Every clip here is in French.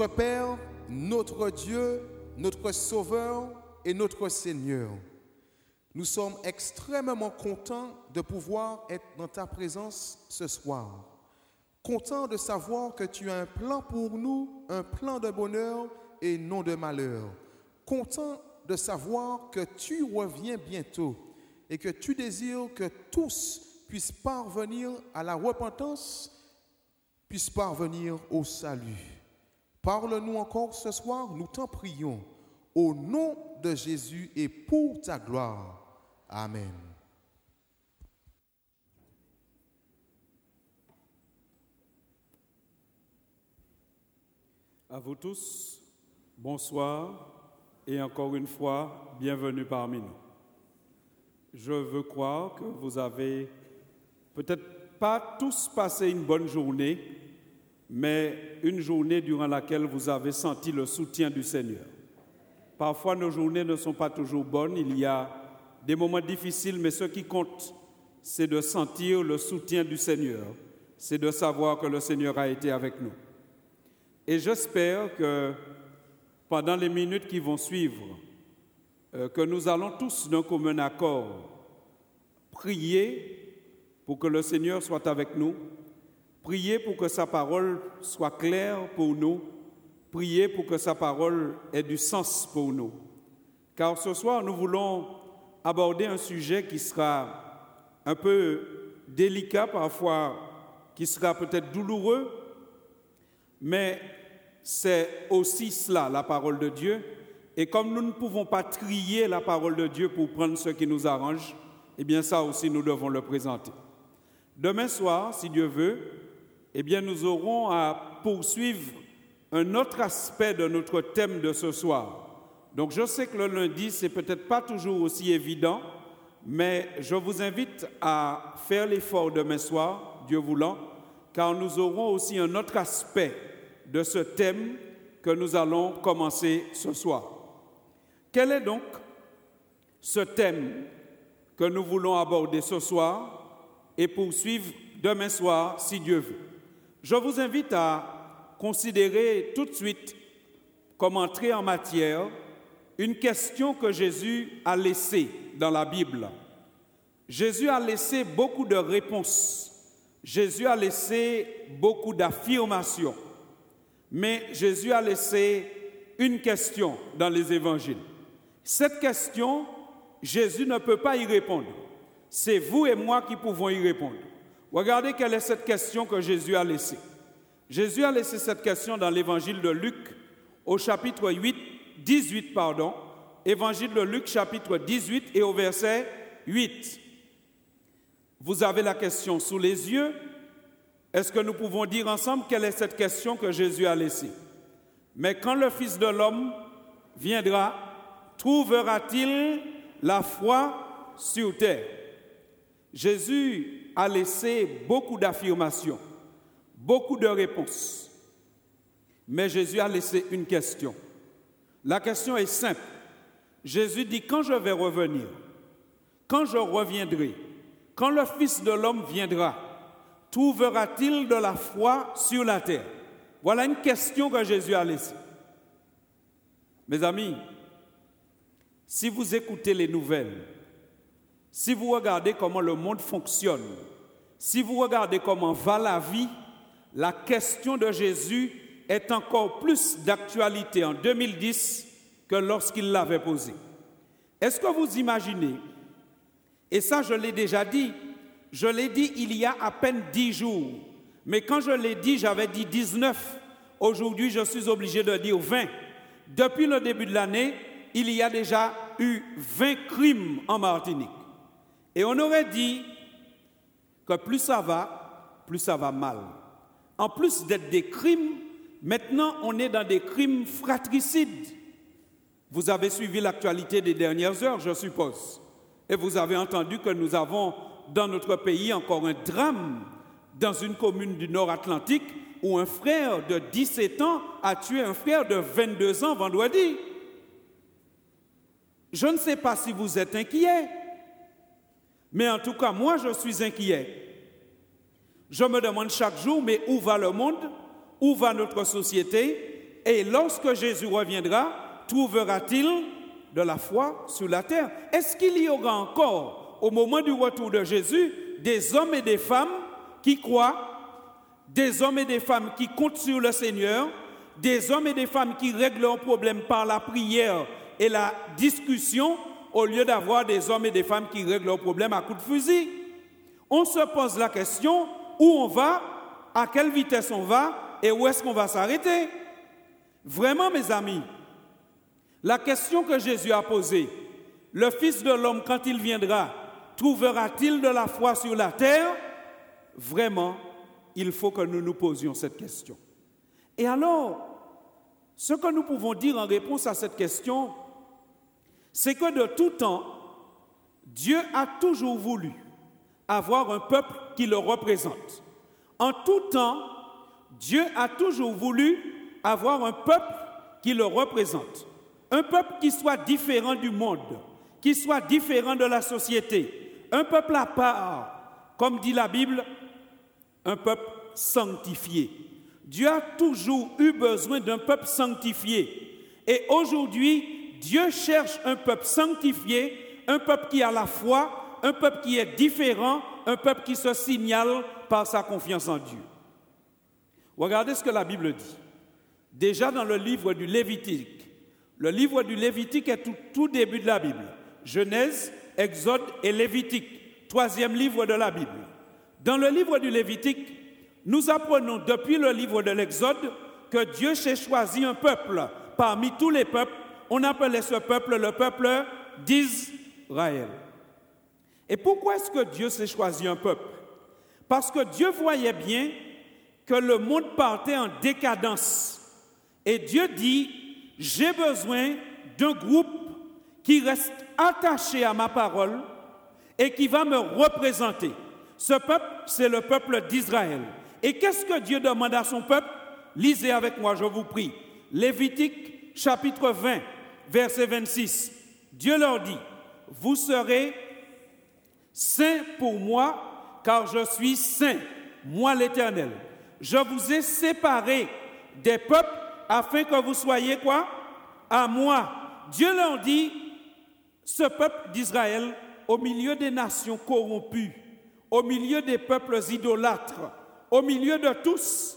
notre Père, notre Dieu, notre Sauveur et notre Seigneur, nous sommes extrêmement contents de pouvoir être dans ta présence ce soir. Contents de savoir que tu as un plan pour nous, un plan de bonheur et non de malheur. Contents de savoir que tu reviens bientôt et que tu désires que tous puissent parvenir à la repentance, puissent parvenir au salut. Parle-nous encore ce soir, nous t'en prions, au nom de Jésus et pour ta gloire. Amen. À vous tous, bonsoir et encore une fois, bienvenue parmi nous. Je veux croire que vous avez peut-être pas tous passé une bonne journée, mais une journée durant laquelle vous avez senti le soutien du Seigneur. Parfois, nos journées ne sont pas toujours bonnes, il y a des moments difficiles, mais ce qui compte, c'est de sentir le soutien du Seigneur, c'est de savoir que le Seigneur a été avec nous. Et j'espère que pendant les minutes qui vont suivre, que nous allons tous d'un commun accord prier pour que le Seigneur soit avec nous, prier pour que sa parole soit claire pour nous, prier pour que sa parole ait du sens pour nous. Car ce soir, nous voulons aborder un sujet qui sera un peu délicat parfois, qui sera peut-être douloureux, mais c'est aussi cela, la parole de Dieu. Et comme nous ne pouvons pas trier la parole de Dieu pour prendre ce qui nous arrange, eh bien ça aussi nous devons le présenter. Demain soir, si Dieu veut, eh bien nous aurons à poursuivre un autre aspect de notre thème de ce soir. Donc je sais que le lundi, c'est peut-être pas toujours aussi évident, mais je vous invite à faire l'effort demain soir, Dieu voulant, car nous aurons aussi un autre aspect de ce thème que nous allons commencer ce soir. Quel est donc ce thème que nous voulons aborder ce soir et poursuivre demain soir, si Dieu veut? Je vous invite à considérer tout de suite, comme entrée en matière, une question que Jésus a laissée dans la Bible. Jésus a laissé beaucoup de réponses. Jésus a laissé beaucoup d'affirmations. Mais Jésus a laissé une question dans les évangiles. Cette question, Jésus ne peut pas y répondre. C'est vous et moi qui pouvons y répondre. Regardez quelle est cette question que Jésus a laissée. Jésus a laissé cette question dans l'évangile de Luc, au chapitre 18, évangile de Luc, chapitre 18 et au verset 8. Vous avez la question sous les yeux. Est-ce que nous pouvons dire ensemble quelle est cette question que Jésus a laissée? Mais quand le Fils de l'homme viendra, trouvera-t-il la foi sur terre? Jésus a laissé beaucoup d'affirmations, beaucoup de réponses. Mais Jésus a laissé une question. La question est simple. Jésus dit, quand je vais revenir, quand je reviendrai, quand le Fils de l'homme viendra, trouvera-t-il de la foi sur la terre? Voilà une question que Jésus a laissée. Mes amis, si vous écoutez les nouvelles, si vous regardez comment le monde fonctionne, si vous regardez comment va la vie, la question de Jésus est encore plus d'actualité en 2010 que lorsqu'il l'avait posée. Est-ce que vous imaginez, et ça je l'ai déjà dit, je l'ai dit il y a à peine 10 jours, mais quand je l'ai dit, j'avais dit 19. Aujourd'hui, je suis obligé de dire 20. Depuis le début de l'année, il y a déjà eu 20 crimes en Martinique. Et on aurait dit que plus ça va mal. En plus d'être des crimes, maintenant on est dans des crimes fratricides. Vous avez suivi l'actualité des dernières heures, je suppose. Et vous avez entendu que nous avons dans notre pays encore un drame dans une commune du Nord-Atlantique où un frère de 17 ans a tué un frère de 22 ans vendredi. Je ne sais pas si vous êtes inquiets, mais en tout cas, moi, je suis inquiet. Je me demande chaque jour, mais où va le monde? Où va notre société? Et lorsque Jésus reviendra, trouvera-t-il de la foi sur la terre? Est-ce qu'il y aura encore, au moment du retour de Jésus, des hommes et des femmes qui croient, des hommes et des femmes qui comptent sur le Seigneur, des hommes et des femmes qui règlent leurs problèmes par la prière et la discussion, au lieu d'avoir des hommes et des femmes qui règlent leurs problèmes à coups de fusil? On se pose la question, où on va, à quelle vitesse on va et où est-ce qu'on va s'arrêter? Vraiment, mes amis, la question que Jésus a posée, le Fils de l'homme, quand il viendra, trouvera-t-il de la foi sur la terre? Vraiment, il faut que nous nous posions cette question. Et alors, ce que nous pouvons dire en réponse à cette question, c'est que de tout temps, Dieu a toujours voulu avoir un peuple qui le représente. En tout temps, Dieu a toujours voulu avoir un peuple qui le représente. Un peuple qui soit différent du monde, qui soit différent de la société. Un peuple à part, comme dit la Bible, un peuple sanctifié. Dieu a toujours eu besoin d'un peuple sanctifié. Et aujourd'hui, Dieu cherche un peuple sanctifié, un peuple qui a la foi, un peuple qui est différent, un peuple qui se signale par sa confiance en Dieu. Regardez ce que la Bible dit. Déjà dans le livre du Lévitique. Le livre du Lévitique est tout début de la Bible. Genèse, Exode et Lévitique, troisième livre de la Bible. Dans le livre du Lévitique, nous apprenons depuis le livre de l'Exode que Dieu s'est choisi un peuple. Parmi tous les peuples, on appelait ce peuple le peuple d'Israël. Et pourquoi est-ce que Dieu s'est choisi un peuple? Parce que Dieu voyait bien que le monde partait en décadence. Et Dieu dit, j'ai besoin d'un groupe qui reste attaché à ma parole et qui va me représenter. Ce peuple, c'est le peuple d'Israël. Et qu'est-ce que Dieu demande à son peuple? Lisez avec moi, je vous prie. Lévitique, chapitre 20, verset 26. Dieu leur dit, vous serez saints pour moi, car je suis saint, moi l'Éternel. Je vous ai séparés des peuples afin que vous soyez quoi? À moi. Dieu leur dit, ce peuple d'Israël, au milieu des nations corrompues, au milieu des peuples idolâtres, au milieu de tous,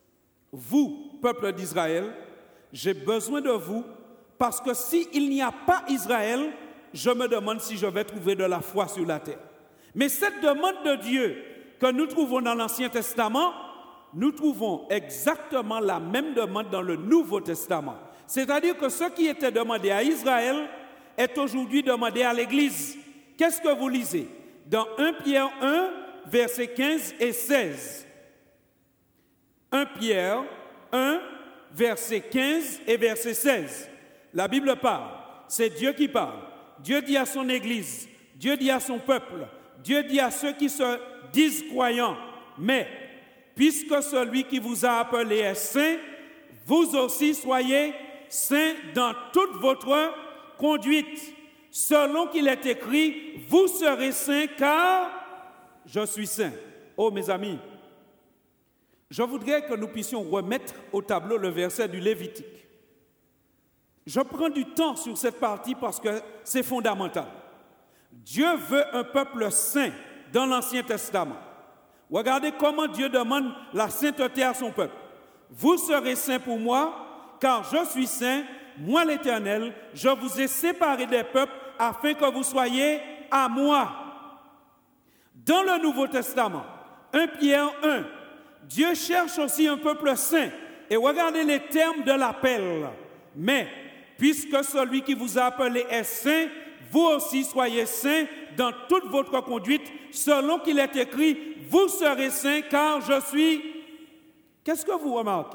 vous, peuple d'Israël, j'ai besoin de vous, parce que s'il n'y a pas Israël, je me demande si je vais trouver de la foi sur la terre. Mais cette demande de Dieu que nous trouvons dans l'Ancien Testament, nous trouvons exactement la même demande dans le Nouveau Testament. C'est-à-dire que ce qui était demandé à Israël est aujourd'hui demandé à l'Église. Qu'est-ce que vous lisez? Dans 1 Pierre 1, versets 15 et 16. 1 Pierre 1, versets 15 et verset 16. La Bible parle, c'est Dieu qui parle. Dieu dit à son Église, Dieu dit à son peuple, Dieu dit à ceux qui se disent croyants, mais puisque celui qui vous a appelé est saint, vous aussi soyez saints dans toute votre conduite. Selon qu'il est écrit, vous serez saints car je suis saint. Oh mes amis, je voudrais que nous puissions remettre au tableau le verset du Lévitique. Je prends du temps sur cette partie parce que c'est fondamental. Dieu veut un peuple saint dans l'Ancien Testament. Regardez comment Dieu demande la sainteté à son peuple. Vous serez saints pour moi, car je suis saint, moi l'Éternel, je vous ai séparés des peuples afin que vous soyez à moi. Dans le Nouveau Testament, 1 Pierre 1, Dieu cherche aussi un peuple saint. Et regardez les termes de l'appel. Mais, puisque celui qui vous a appelé est saint, vous aussi soyez saints dans toute votre conduite, selon qu'il est écrit, vous serez saints car je suis. Qu'est-ce que vous remarquez?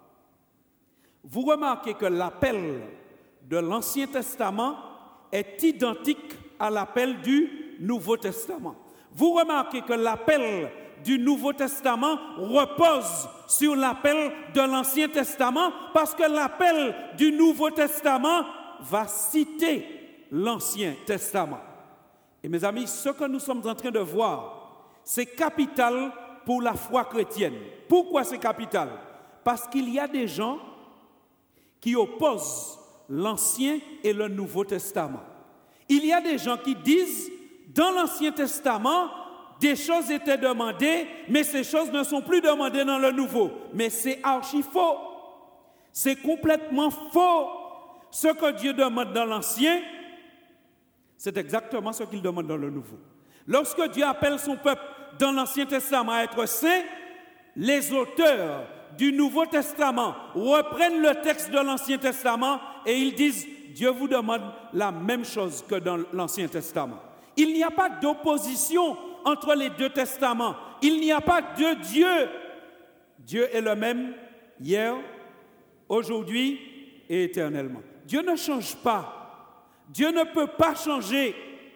Vous remarquez que l'appel de l'Ancien Testament est identique à l'appel du Nouveau Testament. Vous remarquez que l'appel du Nouveau Testament repose sur l'appel de l'Ancien Testament parce que l'appel du Nouveau Testament va citer l'Ancien Testament. Et mes amis, ce que nous sommes en train de voir, c'est capital pour la foi chrétienne. Pourquoi c'est capital? Parce qu'il y a des gens qui opposent l'Ancien et le Nouveau Testament. Il y a des gens qui disent, dans l'Ancien Testament, des choses étaient demandées, mais ces choses ne sont plus demandées dans le Nouveau. Mais c'est archi faux. C'est complètement faux. Ce que Dieu demande dans l'Ancien, c'est exactement ce qu'il demande dans le Nouveau. Lorsque Dieu appelle son peuple dans l'Ancien Testament à être saint, les auteurs du Nouveau Testament reprennent le texte de l'Ancien Testament et ils disent, Dieu vous demande la même chose que dans l'Ancien Testament. Il n'y a pas d'opposition entre les deux testaments. Il n'y a pas deux dieux. Dieu est le même hier, aujourd'hui et éternellement. Dieu ne change pas. Dieu ne peut pas changer.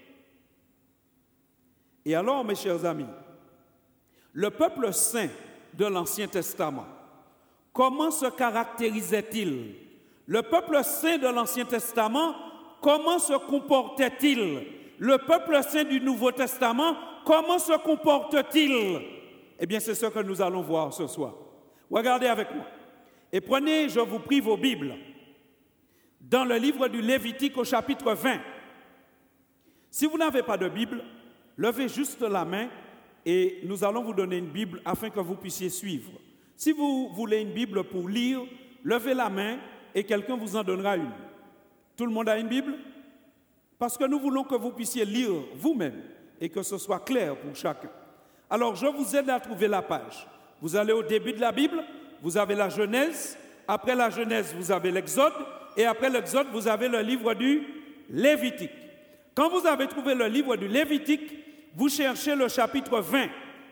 Et alors, mes chers amis, le peuple saint de l'Ancien Testament, comment se caractérisait-il? Le peuple saint de l'Ancien Testament, comment se comportait-il? Le peuple saint du Nouveau Testament, comment se comporte-t-il? Eh bien, c'est ce que nous allons voir ce soir. Regardez avec moi. Et prenez, je vous prie, vos Bibles. Dans le livre du Lévitique au chapitre 20. Si vous n'avez pas de Bible, levez juste la main et nous allons vous donner une Bible afin que vous puissiez suivre. Si vous voulez une Bible pour lire, levez la main et quelqu'un vous en donnera une. Tout le monde a une Bible? Parce que nous voulons que vous puissiez lire vous-même et que ce soit clair pour chacun. Alors, je vous aide à trouver la page. Vous allez au début de la Bible, vous avez la Genèse. Après la Genèse, vous avez l'Exode. Et après l'Exode, vous avez le livre du Lévitique. Quand vous avez trouvé le livre du Lévitique, vous cherchez le chapitre 20.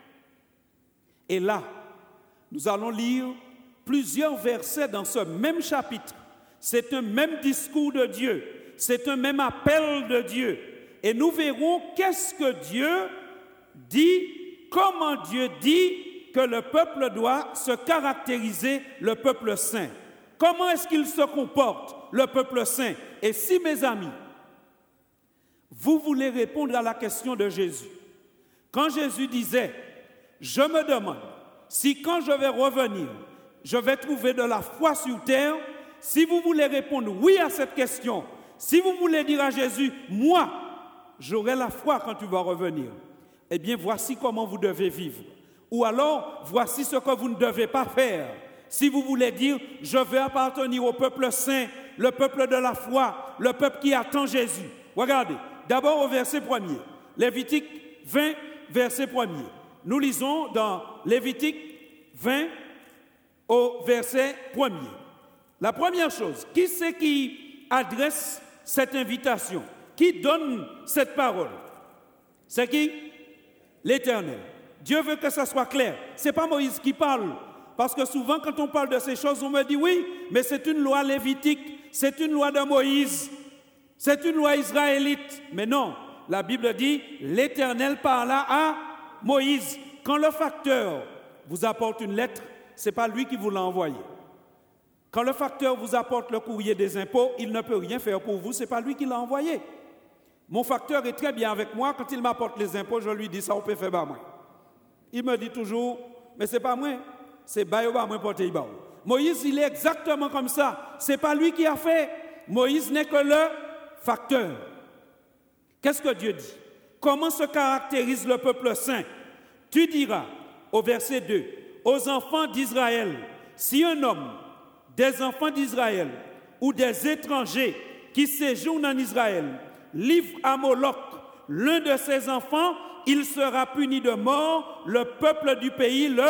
Et là, nous allons lire plusieurs versets dans ce même chapitre. C'est un même discours de Dieu. C'est un même appel de Dieu. Et nous verrons qu'est-ce que Dieu dit, comment Dieu dit que le peuple doit se caractériser, le peuple saint. Comment est-ce qu'il se comporte, le peuple saint? Et si, mes amis, vous voulez répondre à la question de Jésus, quand Jésus disait, je me demande si quand je vais revenir, je vais trouver de la foi sur terre, si vous voulez répondre oui à cette question, si vous voulez dire à Jésus, moi, j'aurai la foi quand tu vas revenir, eh bien, voici comment vous devez vivre. Ou alors, voici ce que vous ne devez pas faire. Si vous voulez dire, je vais appartenir au peuple saint, le peuple de la foi, le peuple qui attend Jésus. Regardez, d'abord au verset 1er, Lévitique 20, verset 1er. Nous lisons dans Lévitique 20 au verset 1er. La première chose, qui c'est qui adresse cette invitation? Qui donne cette parole? C'est qui? L'Éternel. Dieu veut que ça soit clair. Ce n'est pas Moïse qui parle. Parce que souvent, quand on parle de ces choses, on me dit oui, mais c'est une loi lévitique, c'est une loi de Moïse, c'est une loi israélite. Mais non, la Bible dit, l'Éternel parla à Moïse. Quand le facteur vous apporte une lettre, ce n'est pas lui qui vous l'a envoyée. Quand le facteur vous apporte le courrier des impôts, il ne peut rien faire pour vous, ce n'est pas lui qui l'a envoyé. Mon facteur est très bien avec moi, quand il m'apporte les impôts, je lui dis ça, on peut faire par moi. Il me dit toujours, mais ce n'est pas moi. C'est Bayoba, moi, porté Ibaou. Moïse, il est exactement comme ça. Ce n'est pas lui qui a fait. Moïse n'est que le facteur. Qu'est-ce que Dieu dit? Comment se caractérise le peuple saint? Tu diras, au verset 2, aux enfants d'Israël, si un homme, des enfants d'Israël ou des étrangers qui séjournent en Israël, livre à Moloch l'un de ses enfants, il sera puni de mort, le peuple du pays le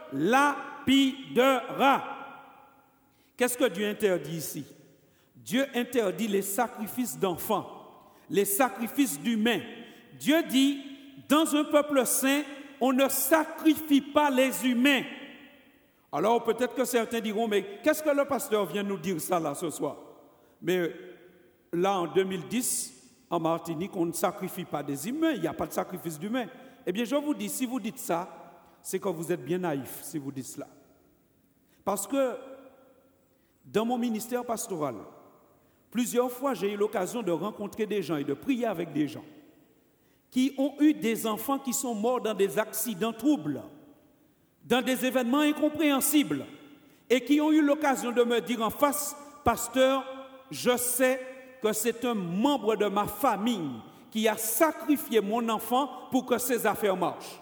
lapidera. Qu'est-ce que Dieu interdit ici? Dieu interdit les sacrifices d'enfants, les sacrifices d'humains. Dieu dit, dans un peuple saint, on ne sacrifie pas les humains. Alors peut-être que certains diront, mais qu'est-ce que le pasteur vient nous dire ça là ce soir? Mais là en 2010, en Martinique, on ne sacrifie pas des humains, il n'y a pas de sacrifice d'humains. Eh bien je vous dis, si vous dites ça, c'est que vous êtes bien naïf si vous dites cela. Parce que dans mon ministère pastoral, plusieurs fois j'ai eu l'occasion de rencontrer des gens et de prier avec des gens qui ont eu des enfants qui sont morts dans des accidents troubles, dans des événements incompréhensibles, et qui ont eu l'occasion de me dire en face, pasteur, je sais que c'est un membre de ma famille qui a sacrifié mon enfant pour que ses affaires marchent.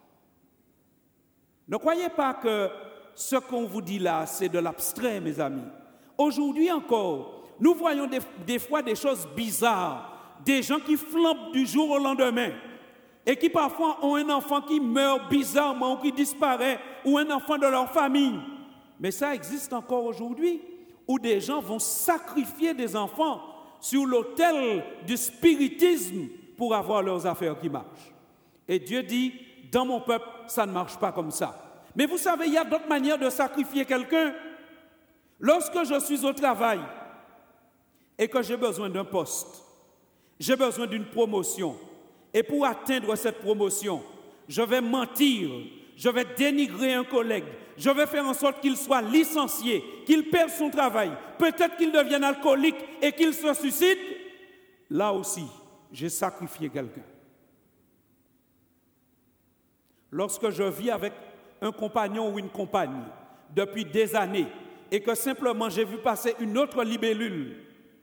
Ne croyez pas que ce qu'on vous dit là, c'est de l'abstrait, mes amis. Aujourd'hui encore, nous voyons des fois des choses bizarres, des gens qui flambent du jour au lendemain et qui parfois ont un enfant qui meurt bizarrement ou qui disparaît, ou un enfant de leur famille. Mais ça existe encore aujourd'hui, où des gens vont sacrifier des enfants sur l'autel du spiritisme pour avoir leurs affaires qui marchent. Et Dieu dit, dans mon peuple, ça ne marche pas comme ça. Mais vous savez, il y a d'autres manières de sacrifier quelqu'un. Lorsque je suis au travail et que j'ai besoin d'un poste, j'ai besoin d'une promotion, et pour atteindre cette promotion, je vais mentir, je vais dénigrer un collègue, je vais faire en sorte qu'il soit licencié, qu'il perde son travail, peut-être qu'il devienne alcoolique et qu'il se suicide. Là aussi, j'ai sacrifié quelqu'un. Lorsque je vis avec un compagnon ou une compagne depuis des années et que simplement j'ai vu passer une autre libellule,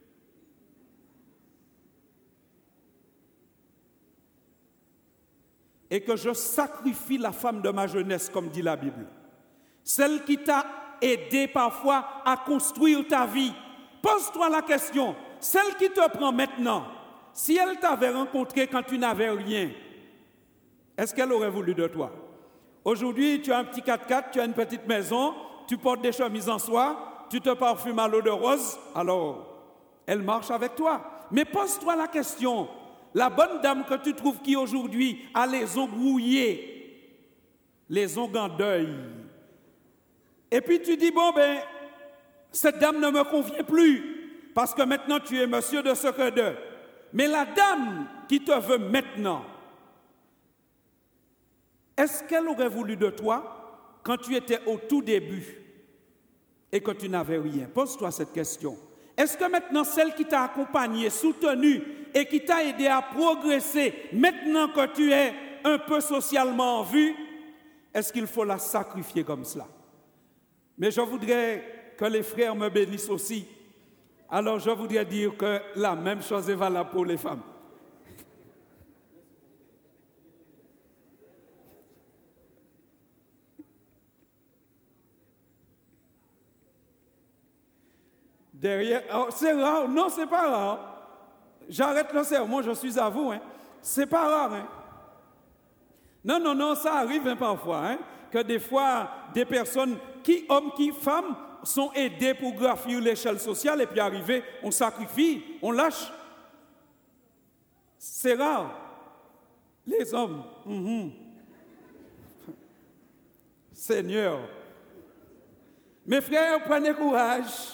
et que je sacrifie la femme de ma jeunesse, comme dit la Bible, celle qui t'a aidé parfois à construire ta vie, pose-toi la question, celle qui te prend maintenant, si elle t'avait rencontré quand tu n'avais rien, est-ce qu'elle aurait voulu de toi? Aujourd'hui, tu as un petit 4x4, tu as une petite maison, tu portes des chemises en soie, tu te parfumes à l'eau de rose, alors elle marche avec toi. Mais pose-toi la question, la bonne dame que tu trouves qui aujourd'hui a les ongles rouillés, les ongles en deuil, et puis tu dis, bon ben, cette dame ne me convient plus, parce que maintenant tu es monsieur de ce que de. Mais la dame qui te veut maintenant, est-ce qu'elle aurait voulu de toi quand tu étais au tout début et que tu n'avais rien? Pose-toi cette question. Est-ce que maintenant celle qui t'a accompagné, soutenu et qui t'a aidé à progresser, maintenant que tu es un peu socialement en vue, est-ce qu'il faut la sacrifier comme cela? Mais je voudrais que les frères me bénissent aussi. Alors je voudrais dire que la même chose est valable pour les femmes. Derrière, oh, c'est rare, non, c'est pas rare. J'arrête le sermon, je suis à vous. C'est pas rare. Non, ça arrive parfois. Que des fois, des personnes, hommes, femmes, sont aidés pour gravir l'échelle sociale et puis arriver, on sacrifie, on lâche. C'est rare. Les hommes, Seigneur. Mes frères, prenez courage.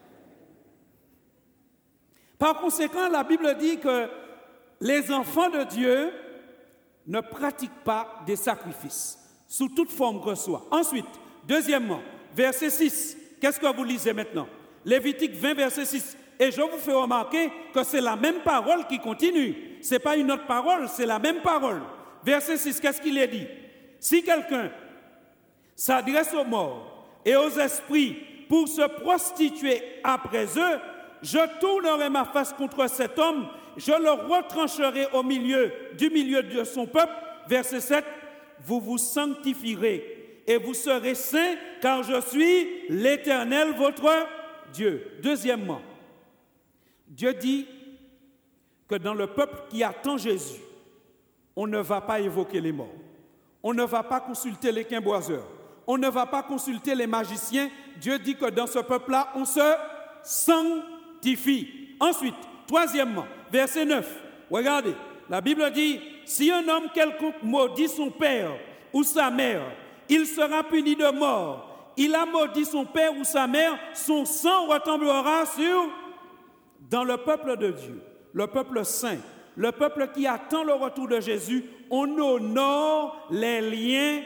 Par conséquent, la Bible dit que les enfants de Dieu ne pratiquent pas des sacrifices, sous toute forme que ce soit. Ensuite, deuxièmement, verset 6, qu'est-ce que vous lisez maintenant? Lévitique 20, verset 6. Et je vous fais remarquer que c'est la même parole qui continue. Ce n'est pas une autre parole, c'est la même parole. Verset 6, qu'est-ce qu'il est dit? Si quelqu'un s'adresse aux morts et aux esprits pour se prostituer après eux, je tournerai ma face contre cet homme, je le retrancherai du milieu de son peuple. Verset 7, vous vous sanctifierez et vous serez saints, car je suis l'Éternel, votre Dieu. Deuxièmement, Dieu dit que dans le peuple qui attend Jésus, on ne va pas évoquer les morts, on ne va pas consulter les quimboiseurs, on ne va pas consulter les magiciens. Dieu dit que dans ce peuple-là, on se sanctifie. Ensuite, troisièmement, verset 9, regardez, la Bible dit, si un homme quelconque maudit son père ou sa mère, il sera puni de mort. Il a maudit son père ou sa mère, son sang retombera sur... Dans le peuple de Dieu, le peuple saint, le peuple qui attend le retour de Jésus, on honore les liens.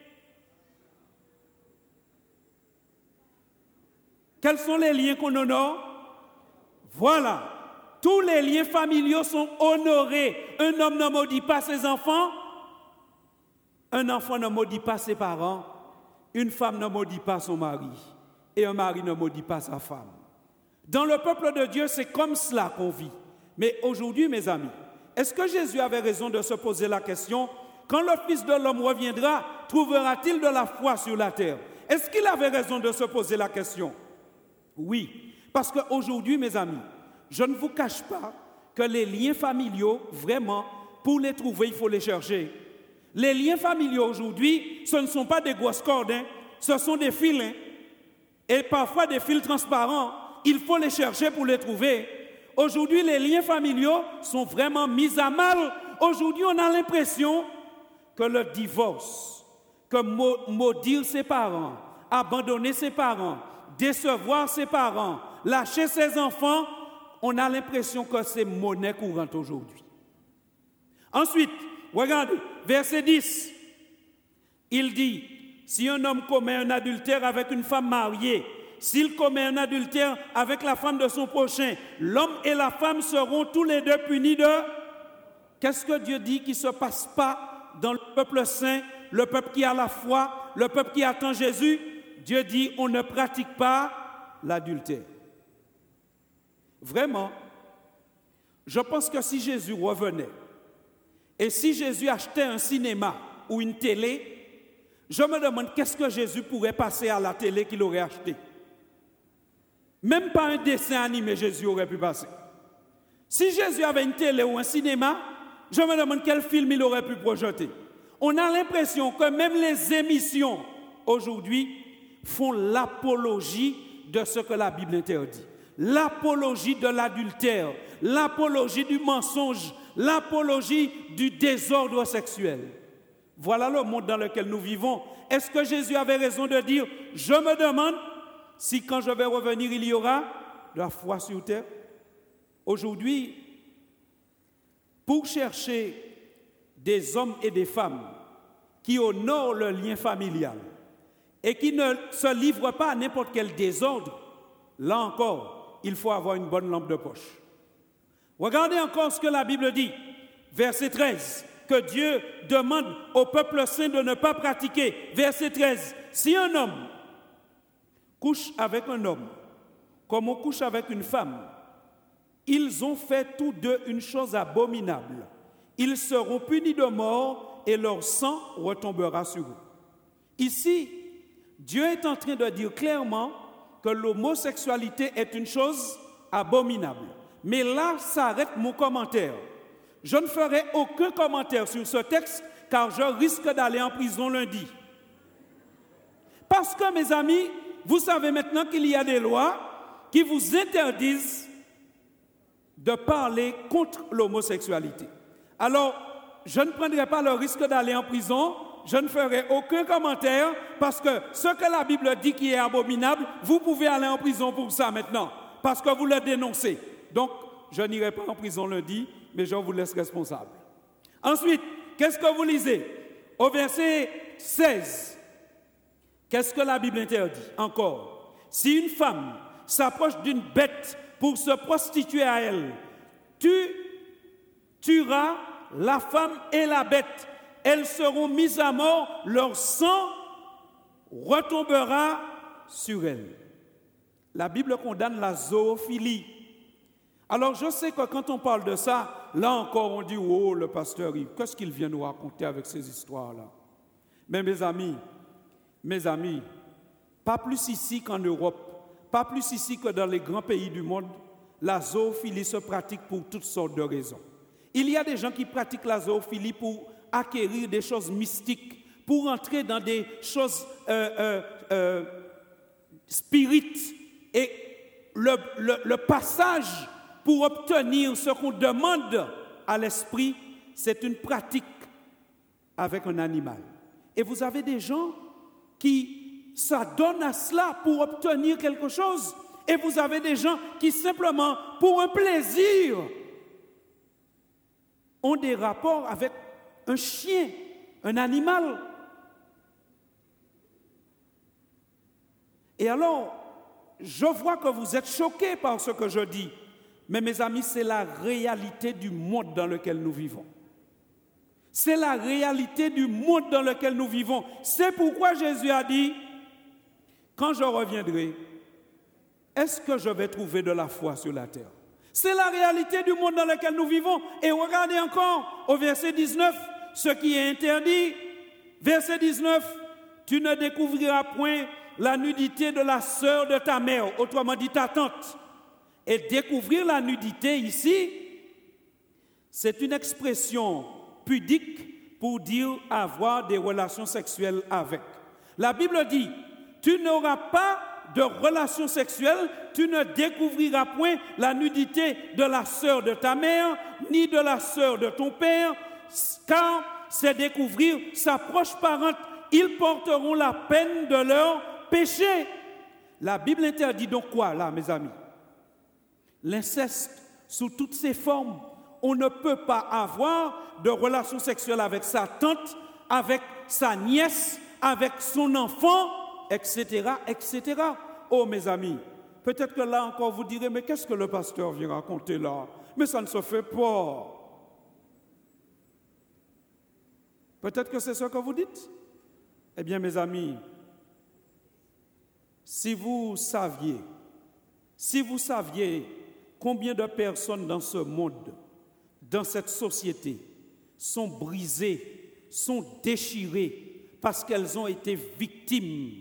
Quels sont les liens qu'on honore? Voilà. Tous les liens familiaux sont honorés. Un homme ne maudit pas ses enfants. Un enfant ne maudit pas ses parents. Une femme ne maudit pas son mari. Et un mari ne maudit pas sa femme. Dans le peuple de Dieu, c'est comme cela qu'on vit. Mais aujourd'hui, mes amis, est-ce que Jésus avait raison de se poser la question, quand le Fils de l'homme reviendra, trouvera-t-il de la foi sur la terre? Est-ce qu'il avait raison de se poser la question? Oui, parce qu'aujourd'hui, mes amis, je ne vous cache pas que les liens familiaux, vraiment, pour les trouver, il faut les chercher. Les liens familiaux aujourd'hui, ce ne sont pas des grosses cordes, ce sont des fils, et parfois des fils transparents. Il faut les chercher pour les trouver. Aujourd'hui, les liens familiaux sont vraiment mis à mal. Aujourd'hui, on a l'impression que le divorce, que maudire ses parents, abandonner ses parents, décevoir ses parents, lâcher ses enfants, on a l'impression que c'est monnaie courante aujourd'hui. Ensuite, regardez, verset 10, il dit, si un homme commet un adultère avec une femme mariée, s'il commet un adultère avec la femme de son prochain, l'homme et la femme seront tous les deux punis de... Qu'est-ce que Dieu dit qui ne se passe pas dans le peuple saint, le peuple qui a la foi, le peuple qui attend Jésus? Dieu dit, on ne pratique pas l'adultère. Vraiment, je pense que si Jésus revenait et si Jésus achetait un cinéma ou une télé, je me demande qu'est-ce que Jésus pourrait passer à la télé qu'il aurait acheté. Même pas un dessin animé, Jésus aurait pu passer. Si Jésus avait une télé ou un cinéma, je me demande quel film il aurait pu projeter. On a l'impression que même les émissions aujourd'hui font l'apologie de ce que la Bible interdit. L'apologie de l'adultère, l'apologie du mensonge, l'apologie du désordre sexuel. Voilà le monde dans lequel nous vivons. Est-ce que Jésus avait raison de dire, je me demande si quand je vais revenir, il y aura de la foi sur terre? Aujourd'hui, pour chercher des hommes et des femmes qui honorent le lien familial et qui ne se livrent pas à n'importe quel désordre, là encore, il faut avoir une bonne lampe de poche. Regardez encore ce que la Bible dit, verset 13, que Dieu demande au peuple saint de ne pas pratiquer. Verset 13, si un homme couche avec un homme, comme on couche avec une femme, ils ont fait tous deux une chose abominable. Ils seront punis de mort et leur sang retombera sur eux. Ici, Dieu est en train de dire clairement que l'homosexualité est une chose abominable. Mais là s'arrête mon commentaire. Je ne ferai aucun commentaire sur ce texte car je risque d'aller en prison lundi. Parce que, mes amis, vous savez maintenant qu'il y a des lois qui vous interdisent de parler contre l'homosexualité. Alors, je ne prendrai pas le risque d'aller en prison, je ne ferai aucun commentaire parce que ce que la Bible dit qui est abominable, vous pouvez aller en prison pour ça maintenant, parce que vous le dénoncez. Donc, je n'irai pas en prison lundi, mais je vous laisse responsable. Ensuite, qu'est-ce que vous lisez? Au verset 16, qu'est-ce que la Bible interdit? Encore, si une femme s'approche d'une bête pour se prostituer à elle, tu tueras la femme et la bête. Elles seront mises à mort, leur sang retombera sur elles. La Bible condamne la zoophilie. Alors je sais que quand on parle de ça, là encore on dit, oh le pasteur Yves, qu'est-ce qu'il vient nous raconter avec ces histoires-là? Mais mes amis, pas plus ici qu'en Europe, pas plus ici que dans les grands pays du monde, la zoophilie se pratique pour toutes sortes de raisons. Il y a des gens qui pratiquent la zoophilie pour acquérir des choses mystiques, pour entrer dans des choses spirites. Et le passage pour obtenir ce qu'on demande à l'esprit, c'est une pratique avec un animal. Et vous avez des gens qui s'adonnent à cela pour obtenir quelque chose. Et vous avez des gens qui simplement, pour un plaisir, ont des rapports avec un chien, un animal. Et alors, je vois que vous êtes choqués par ce que je dis. Mais mes amis, c'est la réalité du monde dans lequel nous vivons. C'est la réalité du monde dans lequel nous vivons. C'est pourquoi Jésus a dit, quand je reviendrai, est-ce que je vais trouver de la foi sur la terre? C'est la réalité du monde dans lequel nous vivons. Et regardez encore au verset 19, ce qui est interdit. Verset 19, tu ne découvriras point la nudité de la sœur de ta mère, autrement dit ta tante. Et découvrir la nudité ici, c'est une expression pudique pour dire avoir des relations sexuelles avec. La Bible dit, tu n'auras pas de relations sexuelles, tu ne découvriras point la nudité de la sœur de ta mère, ni de la sœur de ton père, car c'est découvrir sa proche parente. Ils porteront la peine de leur péché. La Bible interdit donc quoi là, mes amis? L'inceste sous toutes ses formes. On ne peut pas avoir de relations sexuelles avec sa tante, avec sa nièce, avec son enfant, etc., etc. Oh, mes amis, peut-être que là encore vous direz, mais qu'est-ce que le pasteur vient raconter là? Mais ça ne se fait pas. Peut-être que c'est ce que vous dites. Eh bien, mes amis, si vous saviez combien de personnes dans ce monde, dans cette société, sont brisées, sont déchirées parce qu'elles ont été victimes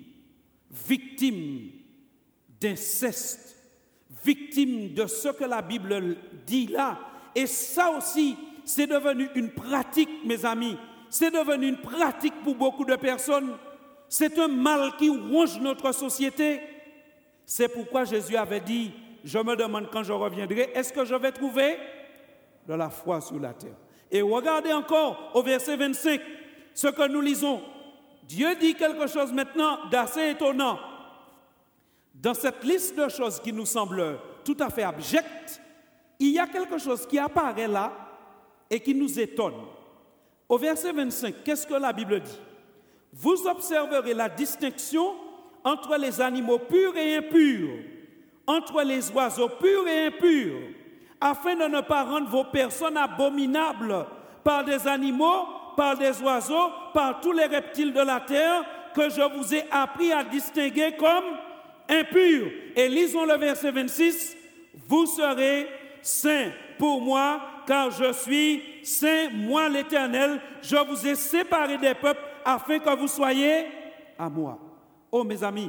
d'inceste, victimes de ce que la Bible dit là. Et ça aussi, c'est devenu une pratique, mes amis. C'est devenu une pratique pour beaucoup de personnes. C'est un mal qui ronge notre société. C'est pourquoi Jésus avait dit, je me demande quand je reviendrai, est-ce que je vais trouver de la foi sur la terre? Et regardez encore au verset 25, ce que nous lisons. Dieu dit quelque chose maintenant d'assez étonnant. Dans cette liste de choses qui nous semblent tout à fait abjectes, il y a quelque chose qui apparaît là et qui nous étonne. Au verset 25, qu'est-ce que la Bible dit? Vous observerez la distinction entre les animaux purs et impurs, entre les oiseaux purs et impurs, afin de ne pas rendre vos personnes abominables par des animaux, par des oiseaux, par tous les reptiles de la terre que je vous ai appris à distinguer comme impurs. Et lisons le verset 26, vous serez saints pour moi, car je suis saint, moi l'Éternel, je vous ai séparés des peuples afin que vous soyez à moi. Oh mes amis,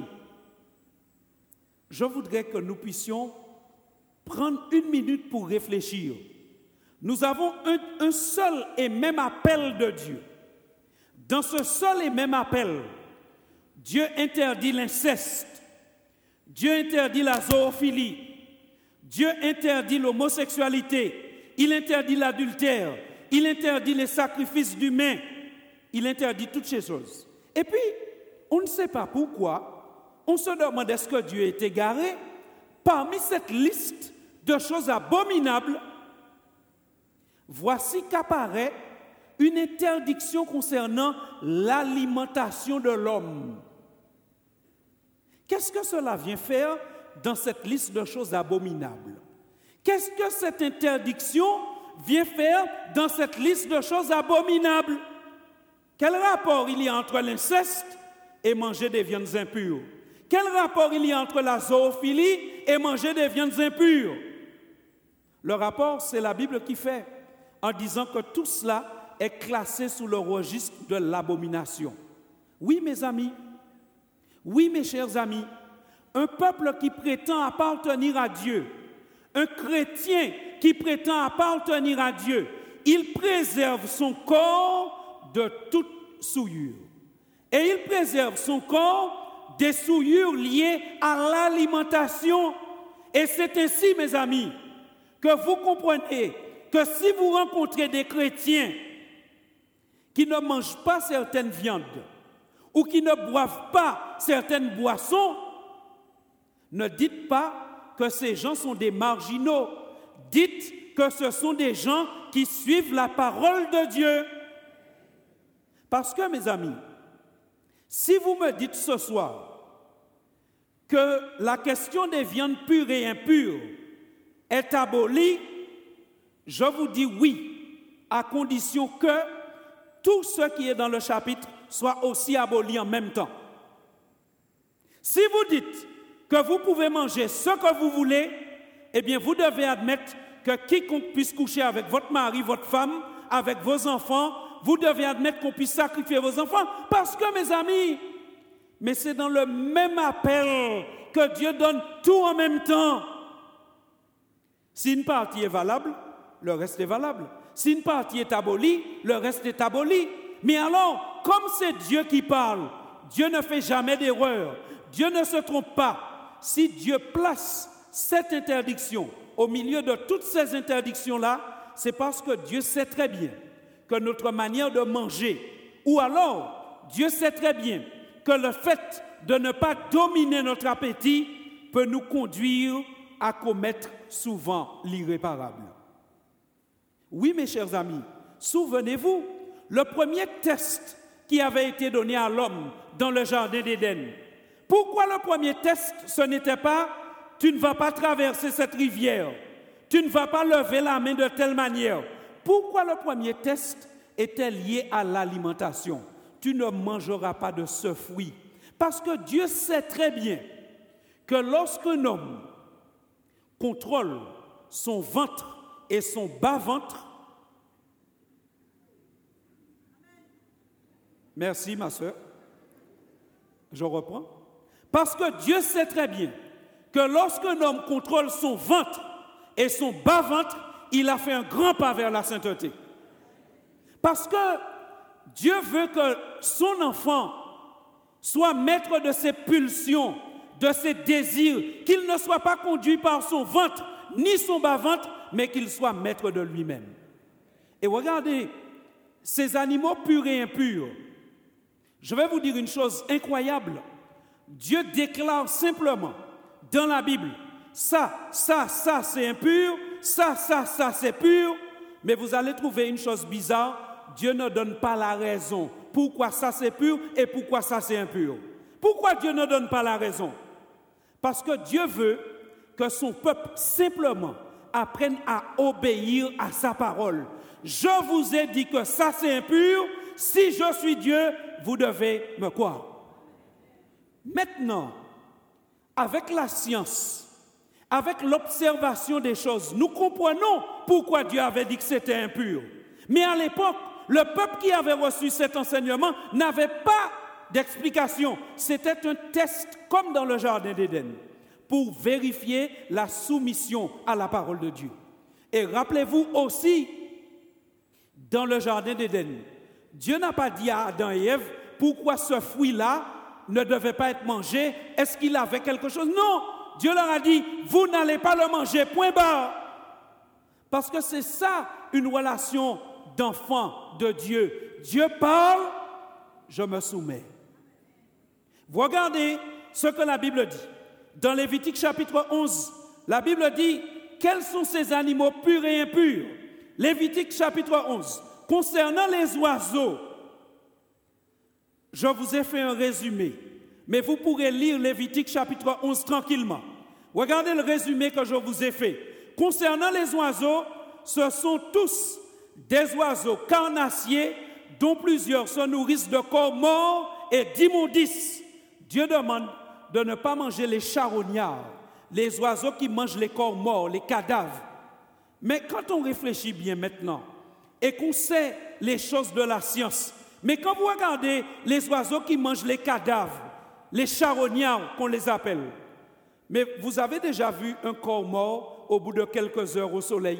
je voudrais que nous puissions prendre une minute pour réfléchir. Nous avons un seul et même appel de Dieu. Dans ce seul et même appel, Dieu interdit l'inceste, Dieu interdit la zoophilie, Dieu interdit l'homosexualité, il interdit l'adultère, il interdit les sacrifices d'humains, il interdit toutes ces choses. Et puis, on ne sait pas pourquoi, on se demande est-ce que Dieu est égaré. Parmi cette liste de choses abominables, voici qu'apparaît une interdiction concernant l'alimentation de l'homme. Qu'est-ce que cela vient faire dans cette liste de choses abominables? Qu'est-ce que cette interdiction vient faire dans cette liste de choses abominables? Quel rapport il y a entre l'inceste et manger des viandes impures? Quel rapport il y a entre la zoophilie et manger des viandes impures? Le rapport, c'est la Bible qui fait, en disant que tout cela est classé sous le registre de l'abomination. Oui, mes amis, oui, mes chers amis, un peuple qui prétend appartenir à Dieu, un chrétien qui prétend appartenir à Dieu, il préserve son corps de toute souillure. Et il préserve son corps des souillures liées à l'alimentation. Et c'est ainsi, mes amis, que vous comprenez que si vous rencontrez des chrétiens qui ne mangent pas certaines viandes ou qui ne boivent pas certaines boissons, ne dites pas que ces gens sont des marginaux. Dites que ce sont des gens qui suivent la parole de Dieu. Parce que, mes amis, si vous me dites ce soir que la question des viandes pures et impures est abolie, je vous dis oui, à condition que tout ce qui est dans le chapitre soit aussi aboli en même temps. Si vous dites que vous pouvez manger ce que vous voulez, eh bien, vous devez admettre que quiconque puisse coucher avec votre mari, votre femme, avec vos enfants, vous devez admettre qu'on puisse sacrifier vos enfants. Parce que, mes amis, mais c'est dans le même appel que Dieu donne tout en même temps. Si une partie est valable, le reste est valable. Si une partie est abolie, le reste est aboli. Mais alors, comme c'est Dieu qui parle, Dieu ne fait jamais d'erreur. Dieu ne se trompe pas. Si Dieu place cette interdiction au milieu de toutes ces interdictions-là, c'est parce que Dieu sait très bien que notre manière de manger, ou alors Dieu sait très bien que le fait de ne pas dominer notre appétit peut nous conduire à commettre souvent l'irréparable. Oui, mes chers amis, souvenez-vous, le premier test qui avait été donné à l'homme dans le jardin d'Éden. Pourquoi le premier test, ce n'était pas « tu ne vas pas traverser cette rivière, tu ne vas pas lever la main de telle manière ». Pourquoi le premier test était lié à l'alimentation? Tu ne mangeras pas de ce fruit. Parce que Dieu sait très bien que lorsqu'un homme contrôle son ventre et son bas-ventre, merci ma soeur, je reprends, parce que Dieu sait très bien que lorsqu'un homme contrôle son ventre et son bas-ventre, il a fait un grand pas vers la sainteté. Parce que Dieu veut que son enfant soit maître de ses pulsions, de ses désirs, qu'il ne soit pas conduit par son ventre ni son bas-ventre, mais qu'il soit maître de lui-même. Et regardez, ces animaux purs et impurs, je vais vous dire une chose incroyable. Dieu déclare simplement dans la Bible, ça c'est impur, ça c'est pur, mais vous allez trouver une chose bizarre, Dieu ne donne pas la raison. Pourquoi ça c'est pur et pourquoi ça c'est impur? Pourquoi Dieu ne donne pas la raison? Parce que Dieu veut que son peuple simplement apprenne à obéir à sa parole. Je vous ai dit que ça c'est impur, si je suis Dieu, vous devez me croire. Maintenant, avec la science, avec l'observation des choses, nous comprenons pourquoi Dieu avait dit que c'était impur. Mais à l'époque, le peuple qui avait reçu cet enseignement n'avait pas d'explication. C'était un test comme dans le jardin d'Éden pour vérifier la soumission à la parole de Dieu. Et rappelez-vous aussi, dans le jardin d'Éden, Dieu n'a pas dit à Adam et Ève pourquoi ce fruit-là ne devait pas être mangé. Est-ce qu'il avait quelque chose? Non, Dieu leur a dit, vous n'allez pas le manger, point barre. Parce que c'est ça une relation d'enfant de Dieu. Dieu parle, je me soumets. Vous regardez ce que la Bible dit. Dans Lévitique chapitre 11, la Bible dit, quels sont ces animaux purs et impurs? Lévitique chapitre 11, concernant les oiseaux, je vous ai fait un résumé, mais vous pourrez lire Lévitique chapitre 11 tranquillement. Regardez le résumé que je vous ai fait. Concernant les oiseaux, ce sont tous des oiseaux carnassiers dont plusieurs se nourrissent de corps morts et d'immondices. Dieu demande de ne pas manger les charognards, les oiseaux qui mangent les corps morts, les cadavres. Mais quand on réfléchit bien maintenant et qu'on sait les choses de la science, mais quand vous regardez les oiseaux qui mangent les cadavres, les charognards qu'on les appelle, mais vous avez déjà vu un corps mort au bout de quelques heures au soleil?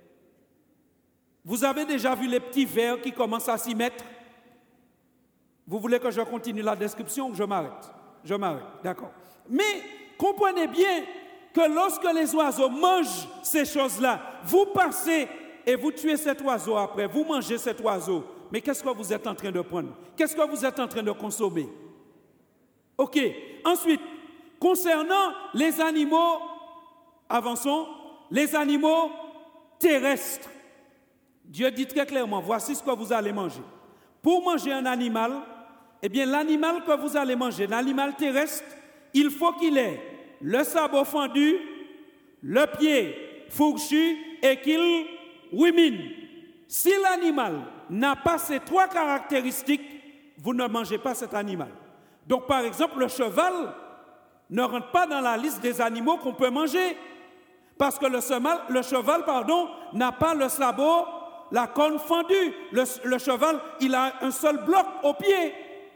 Vous avez déjà vu les petits vers qui commencent à s'y mettre? Vous voulez que je continue la description ou je m'arrête? Je m'arrête, d'accord. Mais comprenez bien que lorsque les oiseaux mangent ces choses-là, vous passez et vous tuez cet oiseau après, vous mangez cet oiseau. Mais qu'est-ce que vous êtes en train de prendre? Qu'est-ce que vous êtes en train de consommer? Ok. Ensuite, concernant les animaux, avançons, les animaux terrestres. Dieu dit très clairement, voici ce que vous allez manger. Pour manger un animal, eh bien l'animal que vous allez manger, l'animal terrestre, il faut qu'il ait le sabot fendu, le pied fourchu et qu'il rumine. Si l'animal n'a pas ces trois caractéristiques, vous ne mangez pas cet animal. Donc par exemple, le cheval, ne rentre pas dans la liste des animaux qu'on peut manger. Parce que le cheval, n'a pas le sabot, la corne fendue. Le cheval, il a un seul bloc au pied.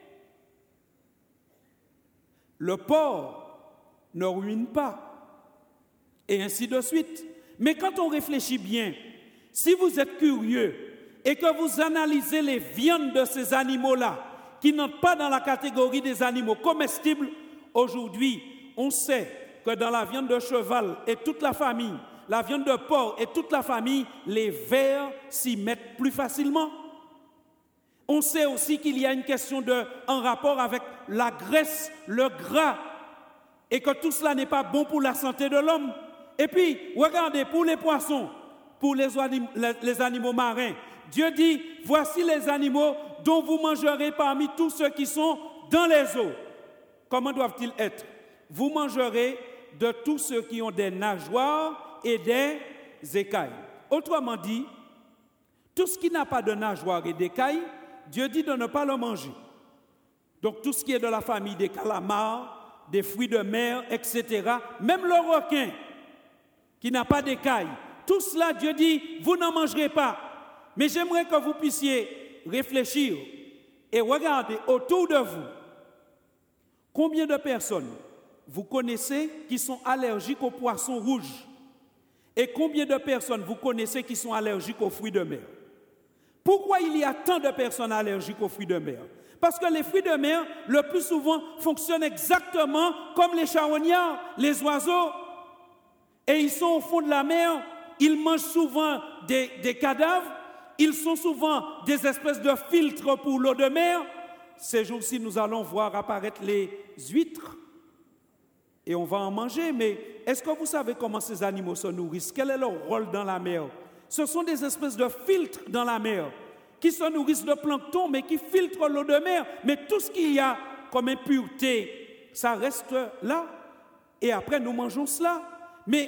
Le porc ne ruine pas. Et ainsi de suite. Mais quand on réfléchit bien, si vous êtes curieux et que vous analysez les viandes de ces animaux-là, qui n'entrent pas dans la catégorie des animaux comestibles, aujourd'hui, on sait que dans la viande de cheval et toute la famille, la viande de porc et toute la famille, les vers s'y mettent plus facilement. On sait aussi qu'il y a une question en rapport avec la graisse, le gras, et que tout cela n'est pas bon pour la santé de l'homme. Et puis, regardez, pour les poissons, pour les animaux marins, Dieu dit, voici les animaux dont vous mangerez parmi tous ceux qui sont dans les eaux. Comment doivent-ils être? Vous mangerez de tous ceux qui ont des nageoires et des écailles. Autrement dit, tout ce qui n'a pas de nageoires et d'écailles, Dieu dit de ne pas le manger. Donc tout ce qui est de la famille des calamars, des fruits de mer, etc., même le requin qui n'a pas d'écailles, tout cela, Dieu dit, vous n'en mangerez pas. Mais j'aimerais que vous puissiez réfléchir et regarder autour de vous combien de personnes vous connaissez qui sont allergiques aux poissons rouges et combien de personnes vous connaissez qui sont allergiques aux fruits de mer. Pourquoi il y a tant de personnes allergiques aux fruits de mer? Parce que les fruits de mer, le plus souvent, fonctionnent exactement comme les charognards, les oiseaux. Et ils sont au fond de la mer, ils mangent souvent des cadavres, ils sont souvent des espèces de filtres pour l'eau de mer. Ces jours-ci, nous allons voir apparaître les huîtres et on va en manger. Mais est-ce que vous savez comment ces animaux se nourrissent? Quel est leur rôle dans la mer? Ce sont des espèces de filtres dans la mer qui se nourrissent de plancton, mais qui filtrent l'eau de mer. Mais tout ce qu'il y a comme impureté, ça reste là. Et après, nous mangeons cela. Mais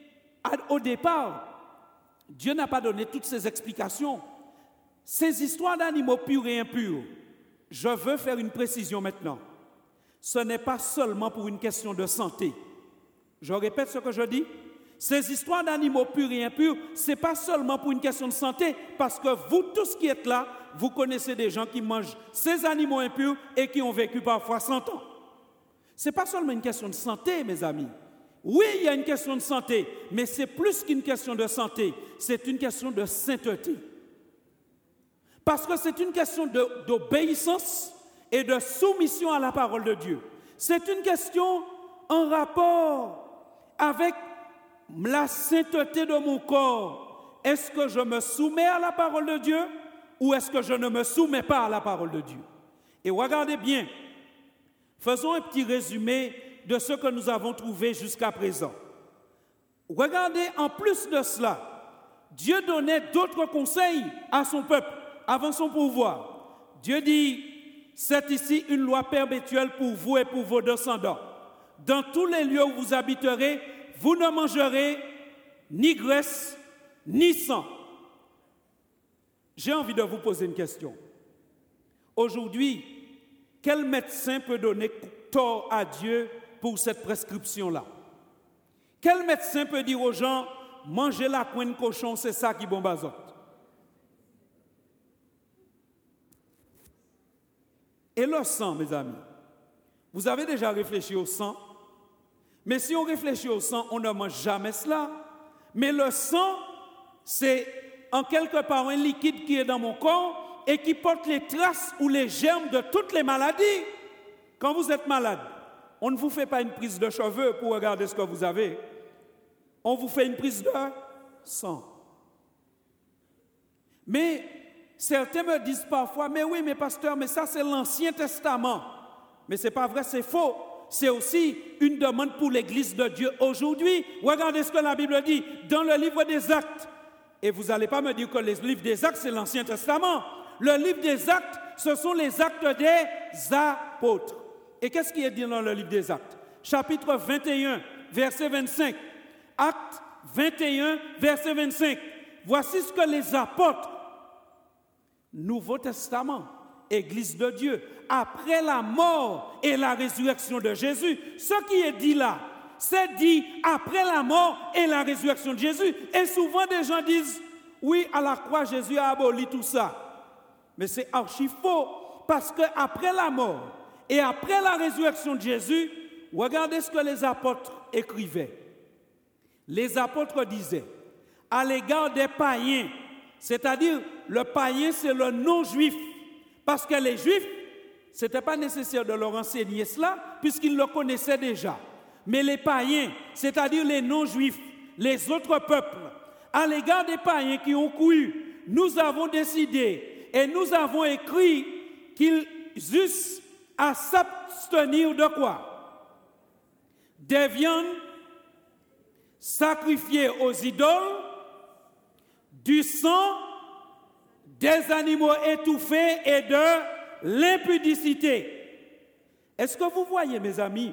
au départ, Dieu n'a pas donné toutes ces explications. Ces histoires d'animaux purs et impurs, je veux faire une précision maintenant. Ce n'est pas seulement pour une question de santé. Je répète ce que je dis. Ces histoires d'animaux purs et impurs, ce n'est pas seulement pour une question de santé, parce que vous tous qui êtes là, vous connaissez des gens qui mangent ces animaux impurs et qui ont vécu parfois 100 ans. Ce n'est pas seulement une question de santé, mes amis. Oui, il y a une question de santé, mais c'est plus qu'une question de santé, c'est une question de sainteté. Parce que c'est une question d'obéissance et de soumission à la parole de Dieu. C'est une question en rapport avec la sainteté de mon corps. Est-ce que je me soumets à la parole de Dieu ou est-ce que je ne me soumets pas à la parole de Dieu? Et regardez bien, faisons un petit résumé de ce que nous avons trouvé jusqu'à présent. Regardez, en plus de cela, Dieu donnait d'autres conseils à son peuple avant son pouvoir. Dieu dit, c'est ici une loi perpétuelle pour vous et pour vos descendants. Dans tous les lieux où vous habiterez, vous ne mangerez ni graisse, ni sang. J'ai envie de vous poser une question. Aujourd'hui, quel médecin peut donner tort à Dieu pour cette prescription-là? Quel médecin peut dire aux gens, mangez la coin de cochon, c'est ça qui bombe azote? Et le sang, mes amis, vous avez déjà réfléchi au sang? Mais si on réfléchit au sang, on ne mange jamais cela. Mais le sang, c'est en quelque part un liquide qui est dans mon corps et qui porte les traces ou les germes de toutes les maladies. Quand vous êtes malade, on ne vous fait pas une prise de cheveux pour regarder ce que vous avez. On vous fait une prise de sang. Mais certains me disent parfois, mais oui, mais pasteur, mais ça c'est l'Ancien Testament. Mais ce n'est pas vrai, c'est faux. C'est aussi une demande pour l'Église de Dieu aujourd'hui. Regardez ce que la Bible dit dans le livre des Actes. Et vous n'allez pas me dire que le livre des Actes, c'est l'Ancien Testament. Le livre des Actes, ce sont les actes des apôtres. Et qu'est-ce qui est dit dans le livre des Actes? Chapitre 21, verset 25. Acte 21, verset 25. Voici ce que les apôtres, Nouveau Testament, Église de Dieu, après la mort et la résurrection de Jésus. Ce qui est dit là, c'est dit après la mort et la résurrection de Jésus. Et souvent des gens disent, oui, à la croix, Jésus a aboli tout ça. Mais c'est archi faux, parce qu'après la mort et après la résurrection de Jésus, regardez ce que les apôtres écrivaient. Les apôtres disaient, à l'égard des païens, c'est-à-dire le païen, c'est le non-juif, parce que les juifs, ce n'était pas nécessaire de leur enseigner cela, puisqu'ils le connaissaient déjà. Mais les païens, c'est-à-dire les non-juifs, les autres peuples, à l'égard des païens qui ont cru, nous avons décidé et nous avons écrit qu'ils eussent à s'abstenir de quoi? Des viandes sacrifiées aux idoles, du sang, des animaux étouffés et de l'impudicité. Est-ce que vous voyez, mes amis?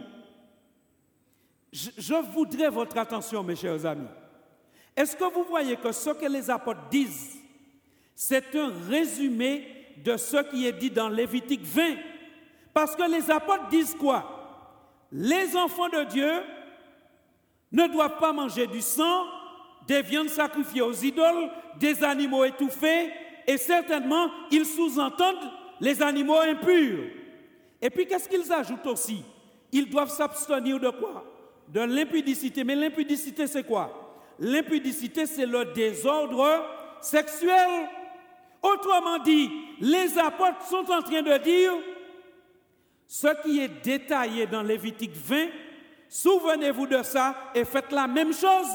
Je voudrais votre attention, mes chers amis. Est-ce que vous voyez que ce que les apôtres disent, c'est un résumé de ce qui est dit dans Lévitique 20? Parce que les apôtres disent quoi? Les enfants de Dieu ne doivent pas manger du sang, des viandes sacrifiées aux idoles, des animaux étouffés, et certainement, ils sous-entendent les animaux impurs. Et puis, qu'est-ce qu'ils ajoutent aussi? Ils doivent s'abstenir de quoi? De l'impudicité. Mais l'impudicité, c'est quoi? L'impudicité, c'est le désordre sexuel. Autrement dit, les apôtres sont en train de dire ce qui est détaillé dans Lévitique 20, souvenez-vous de ça et faites la même chose.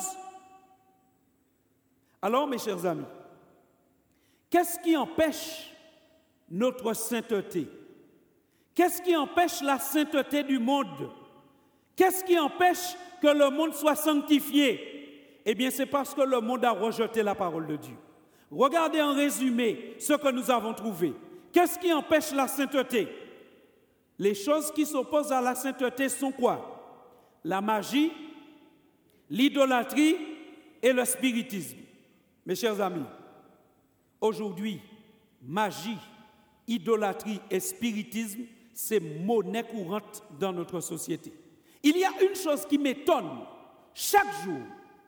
Alors, mes chers amis, qu'est-ce qui empêche notre sainteté? Qu'est-ce qui empêche la sainteté du monde? Qu'est-ce qui empêche que le monde soit sanctifié? Eh bien, c'est parce que le monde a rejeté la parole de Dieu. Regardez en résumé ce que nous avons trouvé. Qu'est-ce qui empêche la sainteté? Les choses qui s'opposent à la sainteté sont quoi? La magie, l'idolâtrie et le spiritisme. Mes chers amis, aujourd'hui, magie, idolâtrie et spiritisme, c'est monnaie courante dans notre société. Il y a une chose qui m'étonne chaque jour,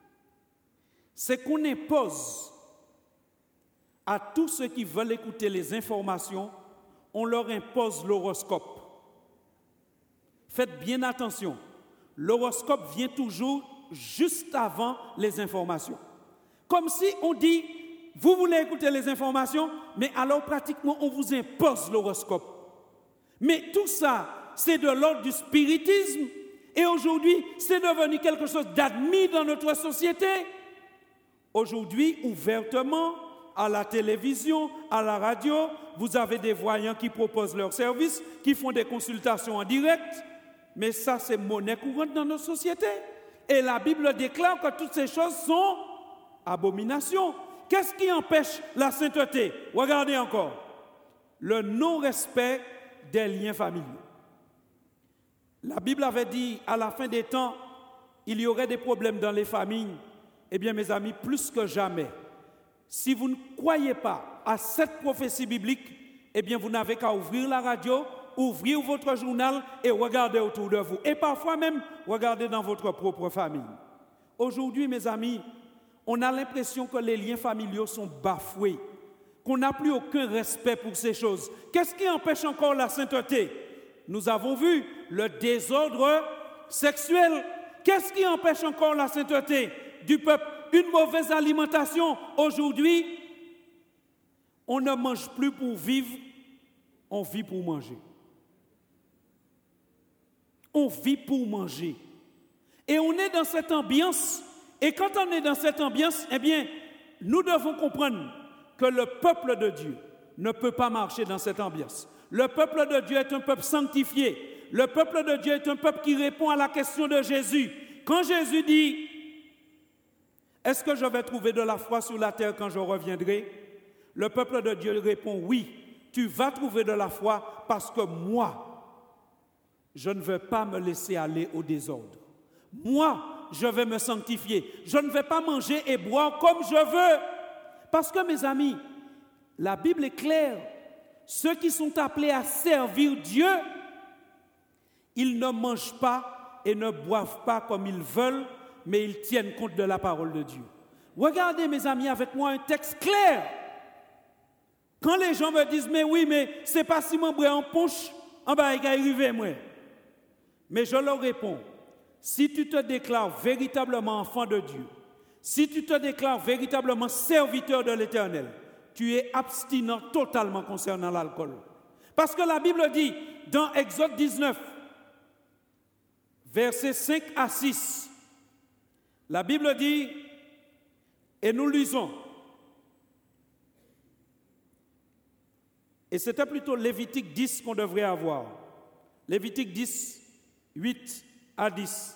c'est qu'on impose à tous ceux qui veulent écouter les informations, on leur impose l'horoscope. Faites bien attention, l'horoscope vient toujours juste avant les informations. Comme si on dit, vous voulez écouter les informations, mais alors pratiquement on vous impose l'horoscope. Mais tout ça, c'est de l'ordre du spiritisme. Et aujourd'hui, c'est devenu quelque chose d'admis dans notre société. Aujourd'hui, ouvertement, à la télévision, à la radio, vous avez des voyants qui proposent leurs services, qui font des consultations en direct. Mais ça, c'est monnaie courante dans notre société. Et la Bible déclare que toutes ces choses sont abominations. Qu'est-ce qui empêche la sainteté? Regardez encore. Le non-respect des liens familiaux. La Bible avait dit, à la fin des temps, il y aurait des problèmes dans les familles. Eh bien, mes amis, plus que jamais, si vous ne croyez pas à cette prophétie biblique, eh bien, vous n'avez qu'à ouvrir la radio, ouvrir votre journal et regarder autour de vous. Et parfois même, regarder dans votre propre famille. Aujourd'hui, mes amis, on a l'impression que les liens familiaux sont bafoués, qu'on n'a plus aucun respect pour ces choses. Qu'est-ce qui empêche encore la sainteté? Nous avons vu le désordre sexuel. Qu'est-ce qui empêche encore la sainteté du peuple? Une mauvaise alimentation. Aujourd'hui, on ne mange plus pour vivre, on vit pour manger. On vit pour manger. Et on est dans cette ambiance. Et quand on est dans cette ambiance, eh bien, nous devons comprendre que le peuple de Dieu ne peut pas marcher dans cette ambiance. Le peuple de Dieu est un peuple sanctifié. Le peuple de Dieu est un peuple qui répond à la question de Jésus. Quand Jésus dit, est-ce que je vais trouver de la foi sur la terre quand je reviendrai? Le peuple de Dieu répond, oui, tu vas trouver de la foi parce que moi, je ne vais pas me laisser aller au désordre. Moi, je vais me sanctifier. Je ne vais pas manger et boire comme je veux. Parce que, mes amis, la Bible est claire. ceux qui sont appelés à servir Dieu, ils ne mangent pas et ne boivent pas comme ils veulent, mais ils tiennent compte de la parole de Dieu. Regardez, mes amis, avec moi un texte clair. Quand les gens me disent, mais oui, mais c'est pas si mon bras en punch, en bas, il arrive, moi. Mais je leur réponds, si tu te déclares véritablement enfant de Dieu, si tu te déclares véritablement serviteur de l'Éternel, tu es abstinent totalement concernant l'alcool. Parce que la Bible dit, dans Exode 19, versets 5 à 6, la Bible dit, et nous lisons, et c'était plutôt Lévitique 10 qu'on devrait avoir. Lévitique 10, 8 à 10.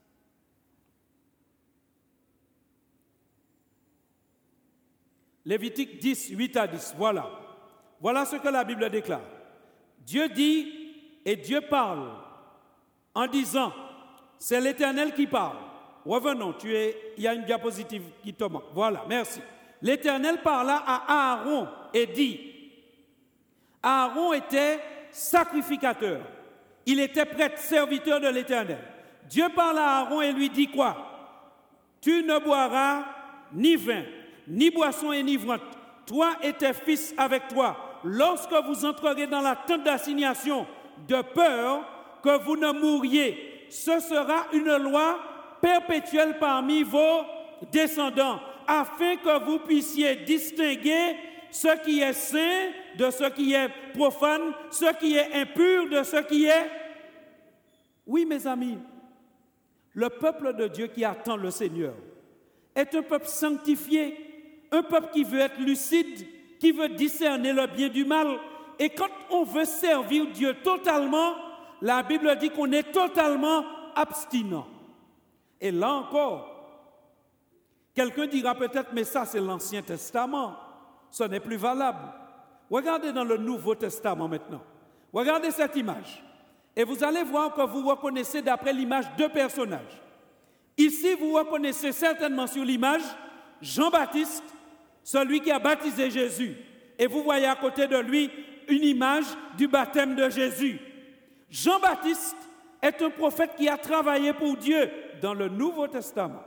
Lévitique 10, 8 à 10, voilà. Voilà ce que la Bible déclare. Dieu dit et Dieu parle en disant, c'est l'Éternel qui parle. Revenons, il y a une diapositive qui te manque. Voilà, merci. L'Éternel parla à Aaron et dit, Aaron était sacrificateur. Il était prêtre, serviteur de l'Éternel. Dieu parle à Aaron et lui dit quoi? Tu ne boiras ni vin, ni boisson enivrante, toi et tes fils avec toi, lorsque vous entrerez dans la tente d'assignation, de peur que vous ne mouriez. Ce sera une loi perpétuelle parmi vos descendants, afin que vous puissiez distinguer ce qui est saint de ce qui est profane, ce qui est impur de ce qui est... Oui, mes amis, le peuple de Dieu qui attend le Seigneur est un peuple sanctifié, un peuple qui veut être lucide, qui veut discerner le bien du mal. Et quand on veut servir Dieu totalement, la Bible dit qu'on est totalement abstinent. Et là encore, quelqu'un dira peut-être, mais ça c'est l'Ancien Testament, ce n'est plus valable. Regardez dans le Nouveau Testament maintenant. Regardez cette image. Et vous allez voir que vous reconnaissez d'après l'image deux personnages. Ici, vous reconnaissez certainement sur l'image Jean-Baptiste, celui qui a baptisé Jésus. Et vous voyez à côté de lui une image du baptême de Jésus. Jean-Baptiste est un prophète qui a travaillé pour Dieu dans le Nouveau Testament.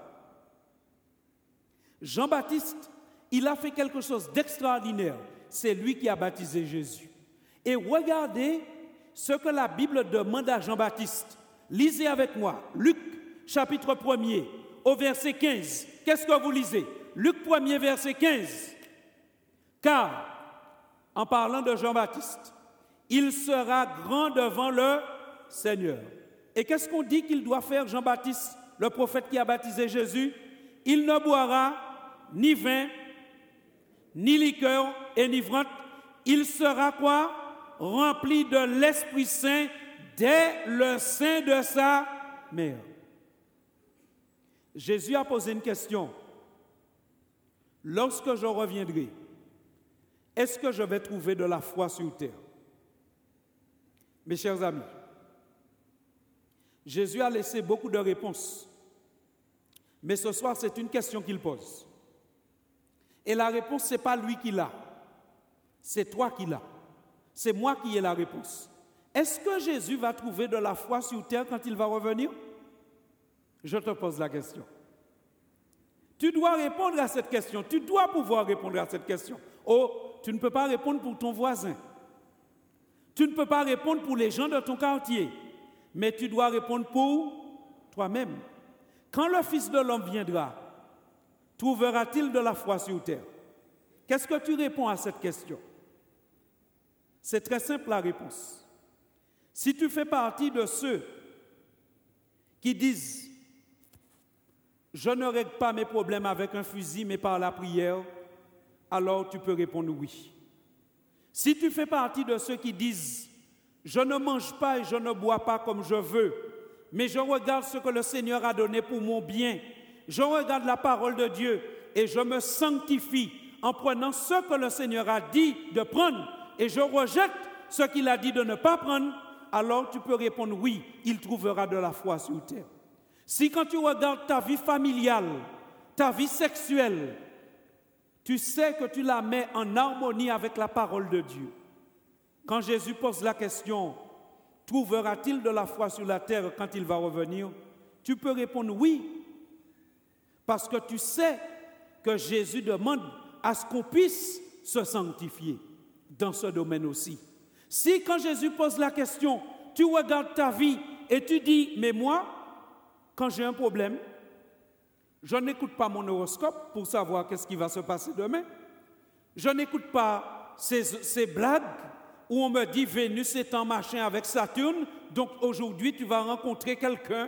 Jean-Baptiste, il a fait quelque chose d'extraordinaire. C'est lui qui a baptisé Jésus. Et regardez ce que la Bible demande à Jean-Baptiste. Lisez avec moi, Luc chapitre 1er, au verset 15. Qu'est-ce que vous lisez? Luc 1er, verset 15. Car, en parlant de Jean-Baptiste, il sera grand devant le Seigneur. Et qu'est-ce qu'on dit qu'il doit faire, Jean-Baptiste, le prophète qui a baptisé Jésus? Il ne boira ni vin, ni liqueur enivrante. Il sera quoi? Rempli de l'Esprit Saint dès le sein de sa mère. Jésus a posé une question. Lorsque je reviendrai, est-ce que je vais trouver de la foi sur terre? Mes chers amis, Jésus a laissé beaucoup de réponses. Mais ce soir, c'est une question qu'il pose. Et la réponse, ce n'est pas lui qui l'a. C'est toi qui l'as. C'est moi qui ai la réponse. Est-ce que Jésus va trouver de la foi sur terre quand il va revenir? Je te pose la question. Tu dois répondre à cette question. Tu dois pouvoir répondre à cette question. Oh, tu ne peux pas répondre pour ton voisin. Tu ne peux pas répondre pour les gens de ton quartier. Mais tu dois répondre pour toi-même. Quand le Fils de l'homme viendra, trouvera-t-il de la foi sur terre? Qu'est-ce que tu réponds à cette question? C'est très simple la réponse. Si tu fais partie de ceux qui disent « Je ne règle pas mes problèmes avec un fusil, mais par la prière », alors tu peux répondre oui. Si tu fais partie de ceux qui disent « Je ne mange pas et je ne bois pas comme je veux, mais je regarde ce que le Seigneur a donné pour mon bien, je regarde la parole de Dieu et je me sanctifie en prenant ce que le Seigneur a dit de prendre et je rejette ce qu'il a dit de ne pas prendre », alors tu peux répondre oui, il trouvera de la foi sur terre. Si quand tu regardes ta vie familiale, ta vie sexuelle, tu sais que tu la mets en harmonie avec la parole de Dieu, Quand Jésus pose la question, trouvera-t-il de la foi sur la terre quand il va revenir? Tu peux répondre oui, parce que tu sais que Jésus demande à ce qu'on puisse se sanctifier dans ce domaine aussi. Si quand Jésus pose la question, tu regardes ta vie et tu dis, mais moi, quand j'ai un problème, je n'écoute pas mon horoscope pour savoir qu'est-ce qui va se passer demain. Je n'écoute pas ces blagues où on me dit Vénus est en machin avec Saturne, donc aujourd'hui tu vas rencontrer quelqu'un.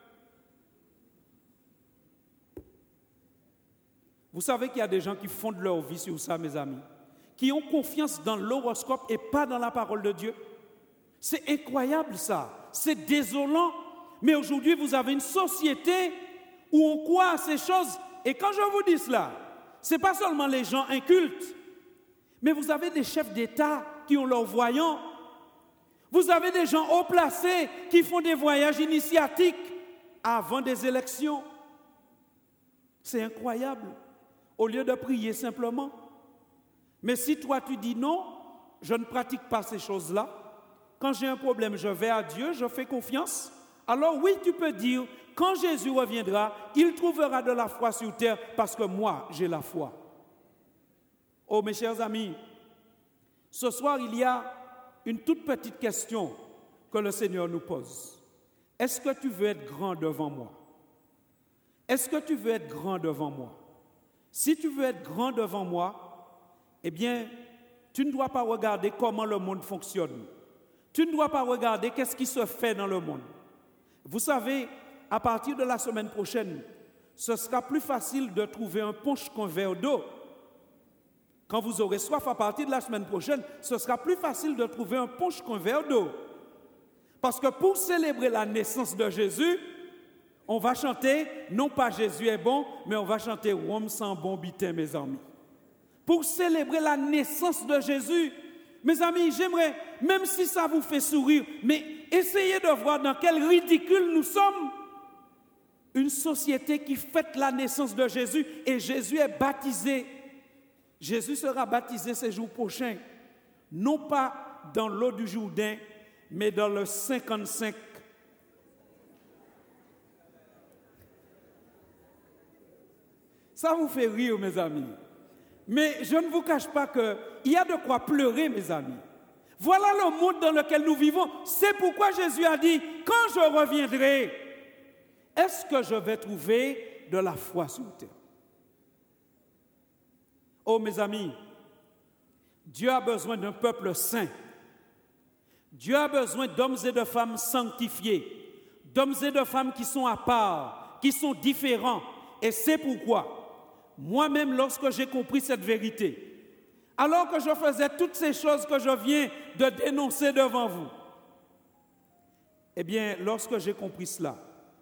Vous savez qu'il y a des gens qui fondent leur vie sur ça, mes amis, qui ont confiance dans l'horoscope et pas dans la parole de Dieu. C'est incroyable ça, c'est désolant. Mais aujourd'hui, vous avez une société où on croit à ces choses. Et quand je vous dis cela, ce n'est pas seulement les gens incultes, mais vous avez des chefs d'État qui ont leurs voyants. Vous avez des gens haut placés qui font des voyages initiatiques avant des élections. C'est incroyable. Au lieu de prier simplement. Mais si toi tu dis non, je ne pratique pas ces choses-là. Quand j'ai un problème, je vais à Dieu, je fais confiance. Alors oui, tu peux dire, quand Jésus reviendra, il trouvera de la foi sur terre parce que moi, j'ai la foi. Oh mes chers amis, ce soir, il y a une toute petite question que le Seigneur nous pose. Est-ce que tu veux être grand devant moi? Est-ce que tu veux être grand devant moi? Si tu veux être grand devant moi, eh bien, tu ne dois pas regarder comment le monde fonctionne. Tu ne dois pas regarder qu'est-ce qui se fait dans le monde. Vous savez, à partir de la semaine prochaine, ce sera plus facile de trouver un punch qu'un verre d'eau. Quand vous aurez soif à partir de la semaine prochaine, ce sera plus facile de trouver un punch qu'un verre d'eau. Parce que pour célébrer la naissance de Jésus, on va chanter, non pas Jésus est bon, mais on va chanter Rome sans bon bitin, mes amis. Pour célébrer la naissance de Jésus, mes amis, j'aimerais, même si ça vous fait sourire, mais essayez de voir dans quel ridicule nous sommes. Une société qui fête la naissance de Jésus et Jésus est baptisé. Jésus sera baptisé ces jours prochains, non pas dans l'eau du Jourdain, mais dans le 55. Ça vous fait rire, mes amis. Mais je ne vous cache pas qu'il y a de quoi pleurer, mes amis. Voilà le monde dans lequel nous vivons. C'est pourquoi Jésus a dit, quand je reviendrai, est-ce que je vais trouver de la foi sur terre? Oh, mes amis, Dieu a besoin d'un peuple saint. Dieu a besoin d'hommes et de femmes sanctifiés, d'hommes et de femmes qui sont à part, qui sont différents. Et c'est pourquoi, moi-même, lorsque j'ai compris cette vérité, alors que je faisais toutes ces choses que je viens de dénoncer devant vous, eh bien, lorsque j'ai compris cela,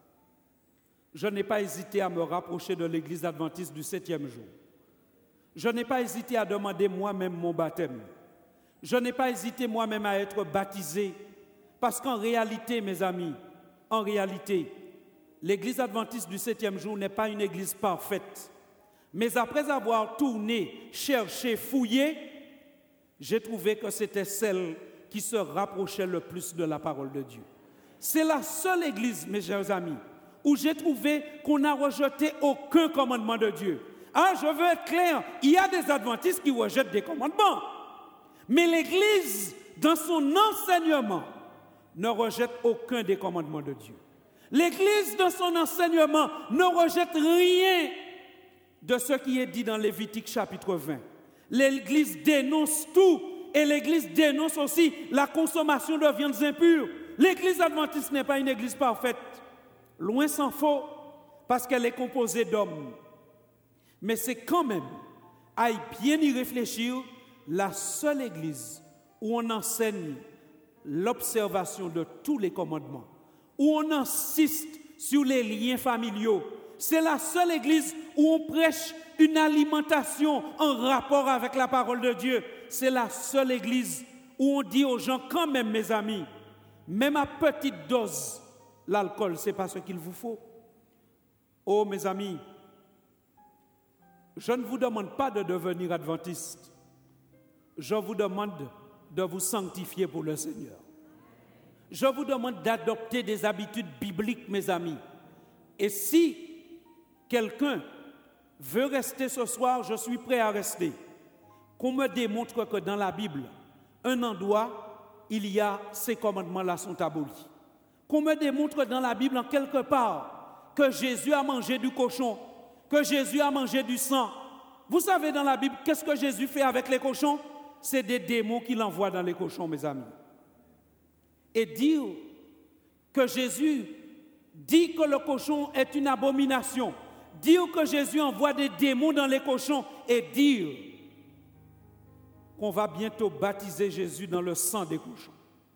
je n'ai pas hésité à me rapprocher de l'Église adventiste du 7e jour. Je n'ai pas hésité à demander moi-même mon baptême. Je n'ai pas hésité moi-même à être baptisé. Parce qu'en réalité, mes amis, en réalité, l'Église adventiste du 7e jour n'est pas une église parfaite. Mais après avoir tourné, cherché, fouillé, j'ai trouvé que c'était celle qui se rapprochait le plus de la parole de Dieu. C'est la seule église, mes chers amis, où j'ai trouvé qu'on n'a rejeté aucun commandement de Dieu. Ah, je veux être clair, il y a des adventistes qui rejettent des commandements. Mais l'Église, dans son enseignement, ne rejette aucun des commandements de Dieu. L'Église, dans son enseignement, ne rejette rien de ce qui est dit dans Lévitique chapitre 20. L'Église dénonce tout et l'Église dénonce aussi la consommation de viandes impures. L'Église adventiste n'est pas une Église parfaite, loin s'en faut, parce qu'elle est composée d'hommes. Mais c'est quand même, à bien y réfléchir, la seule Église où on enseigne l'observation de tous les commandements, où on insiste sur les liens familiaux. C'est la seule Église où on prêche une alimentation en rapport avec la parole de Dieu. C'est la seule Église où on dit aux gens, quand même, mes amis, même à petite dose, l'alcool, ce n'est pas ce qu'il vous faut. Oh, mes amis, je ne vous demande pas de devenir adventiste. Je vous demande de vous sanctifier pour le Seigneur. Je vous demande d'adopter des habitudes bibliques, mes amis. Et si quelqu'un veut rester ce soir, je suis prêt à rester. Qu'on me démontre que dans la Bible, un endroit, il y a ces commandements-là sont abolis. Qu'on me démontre dans la Bible, en quelque part, que Jésus a mangé du cochon, que Jésus a mangé du sang. Vous savez dans la Bible, qu'est-ce que Jésus fait avec les cochons? C'est des démons qu'il envoie dans les cochons, mes amis. Et dire que Jésus dit que le cochon est une abomination, dire que Jésus envoie des démons dans les cochons et dire qu'on va bientôt baptiser Jésus dans le sang des cochons.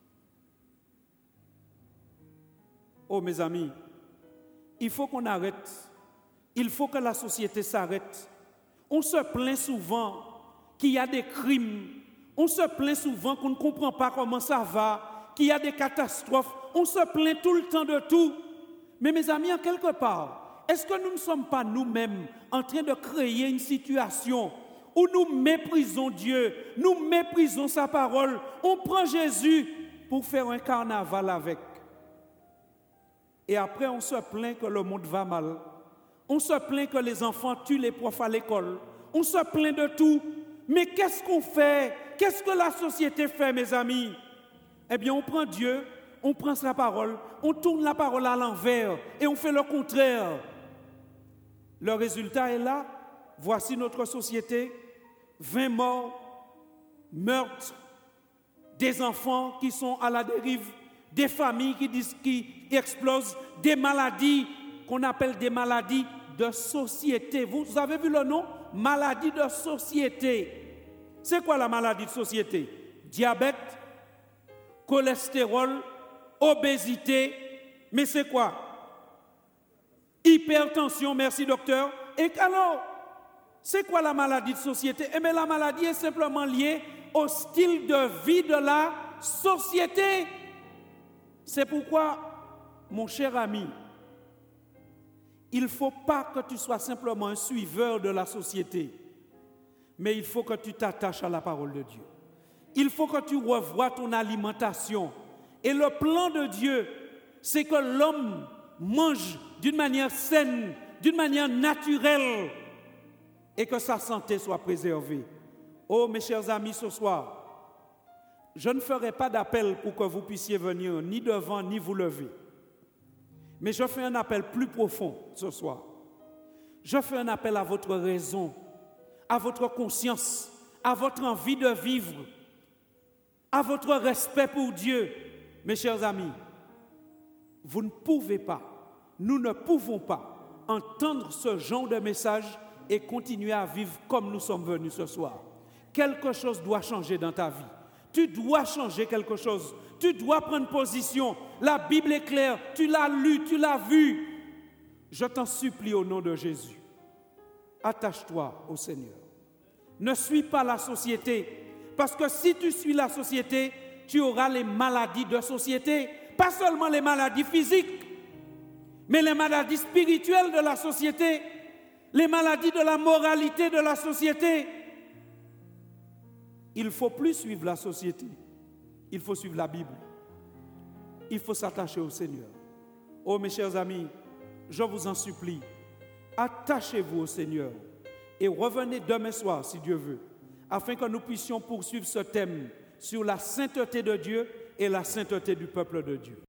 Oh mes amis, il faut qu'on arrête, il faut que la société s'arrête. On se plaint souvent qu'il y a des crimes, on se plaint souvent qu'on ne comprend pas comment ça va, qu'il y a des catastrophes, on se plaint tout le temps de tout. Mais mes amis, en quelque part, est-ce que nous ne sommes pas nous-mêmes en train de créer une situation où nous méprisons Dieu, nous méprisons sa parole, on prend Jésus pour faire un carnaval avec. Et après, on se plaint que le monde va mal. On se plaint que les enfants tuent les profs à l'école. On se plaint de tout. Mais qu'est-ce qu'on fait? Qu'est-ce que la société fait, mes amis? Eh bien, on prend Dieu, on prend sa parole, on tourne la parole à l'envers et on fait le contraire. Le résultat est là. Voici notre société. 20 morts, meurtres, des enfants qui sont à la dérive, des familles qui explosent, des maladies qu'on appelle des maladies de société. Vous avez vu le nom? Maladie de société. C'est quoi la maladie de société? Diabète, cholestérol, obésité, mais c'est quoi? Hypertension, merci docteur. Et alors, c'est quoi la maladie de société? Eh bien, la maladie est simplement liée au style de vie de la société. C'est pourquoi, mon cher ami, il ne faut pas que tu sois simplement un suiveur de la société, mais il faut que tu t'attaches à la parole de Dieu. Il faut que tu revoies ton alimentation. Et le plan de Dieu, c'est que l'homme mange d'une manière saine, d'une manière naturelle, et que sa santé soit préservée. Oh, mes chers amis, ce soir, je ne ferai pas d'appel pour que vous puissiez venir ni devant ni vous lever. Mais je fais un appel plus profond ce soir. Je fais un appel à votre raison, à votre conscience, à votre envie de vivre, à votre respect pour Dieu. Mes chers amis, vous ne pouvez pas, nous ne pouvons pas entendre ce genre de message et continuer à vivre comme nous sommes venus ce soir. Quelque chose doit changer dans ta vie. Tu dois changer quelque chose. Tu dois prendre position. La Bible est claire. Tu l'as lu, tu l'as vu. Je t'en supplie au nom de Jésus. Attache-toi au Seigneur. Ne suis pas la société. Parce que si tu suis la société, tu auras les maladies de société. Pas seulement les maladies physiques, mais les maladies spirituelles de la société. Les maladies de la moralité de la société. Il ne faut plus suivre la société. Il faut suivre la Bible. Il faut s'attacher au Seigneur. Oh mes chers amis, je vous en supplie, attachez-vous au Seigneur et revenez demain soir, si Dieu veut, afin que nous puissions poursuivre ce thème sur la sainteté de Dieu et la sainteté du peuple de Dieu.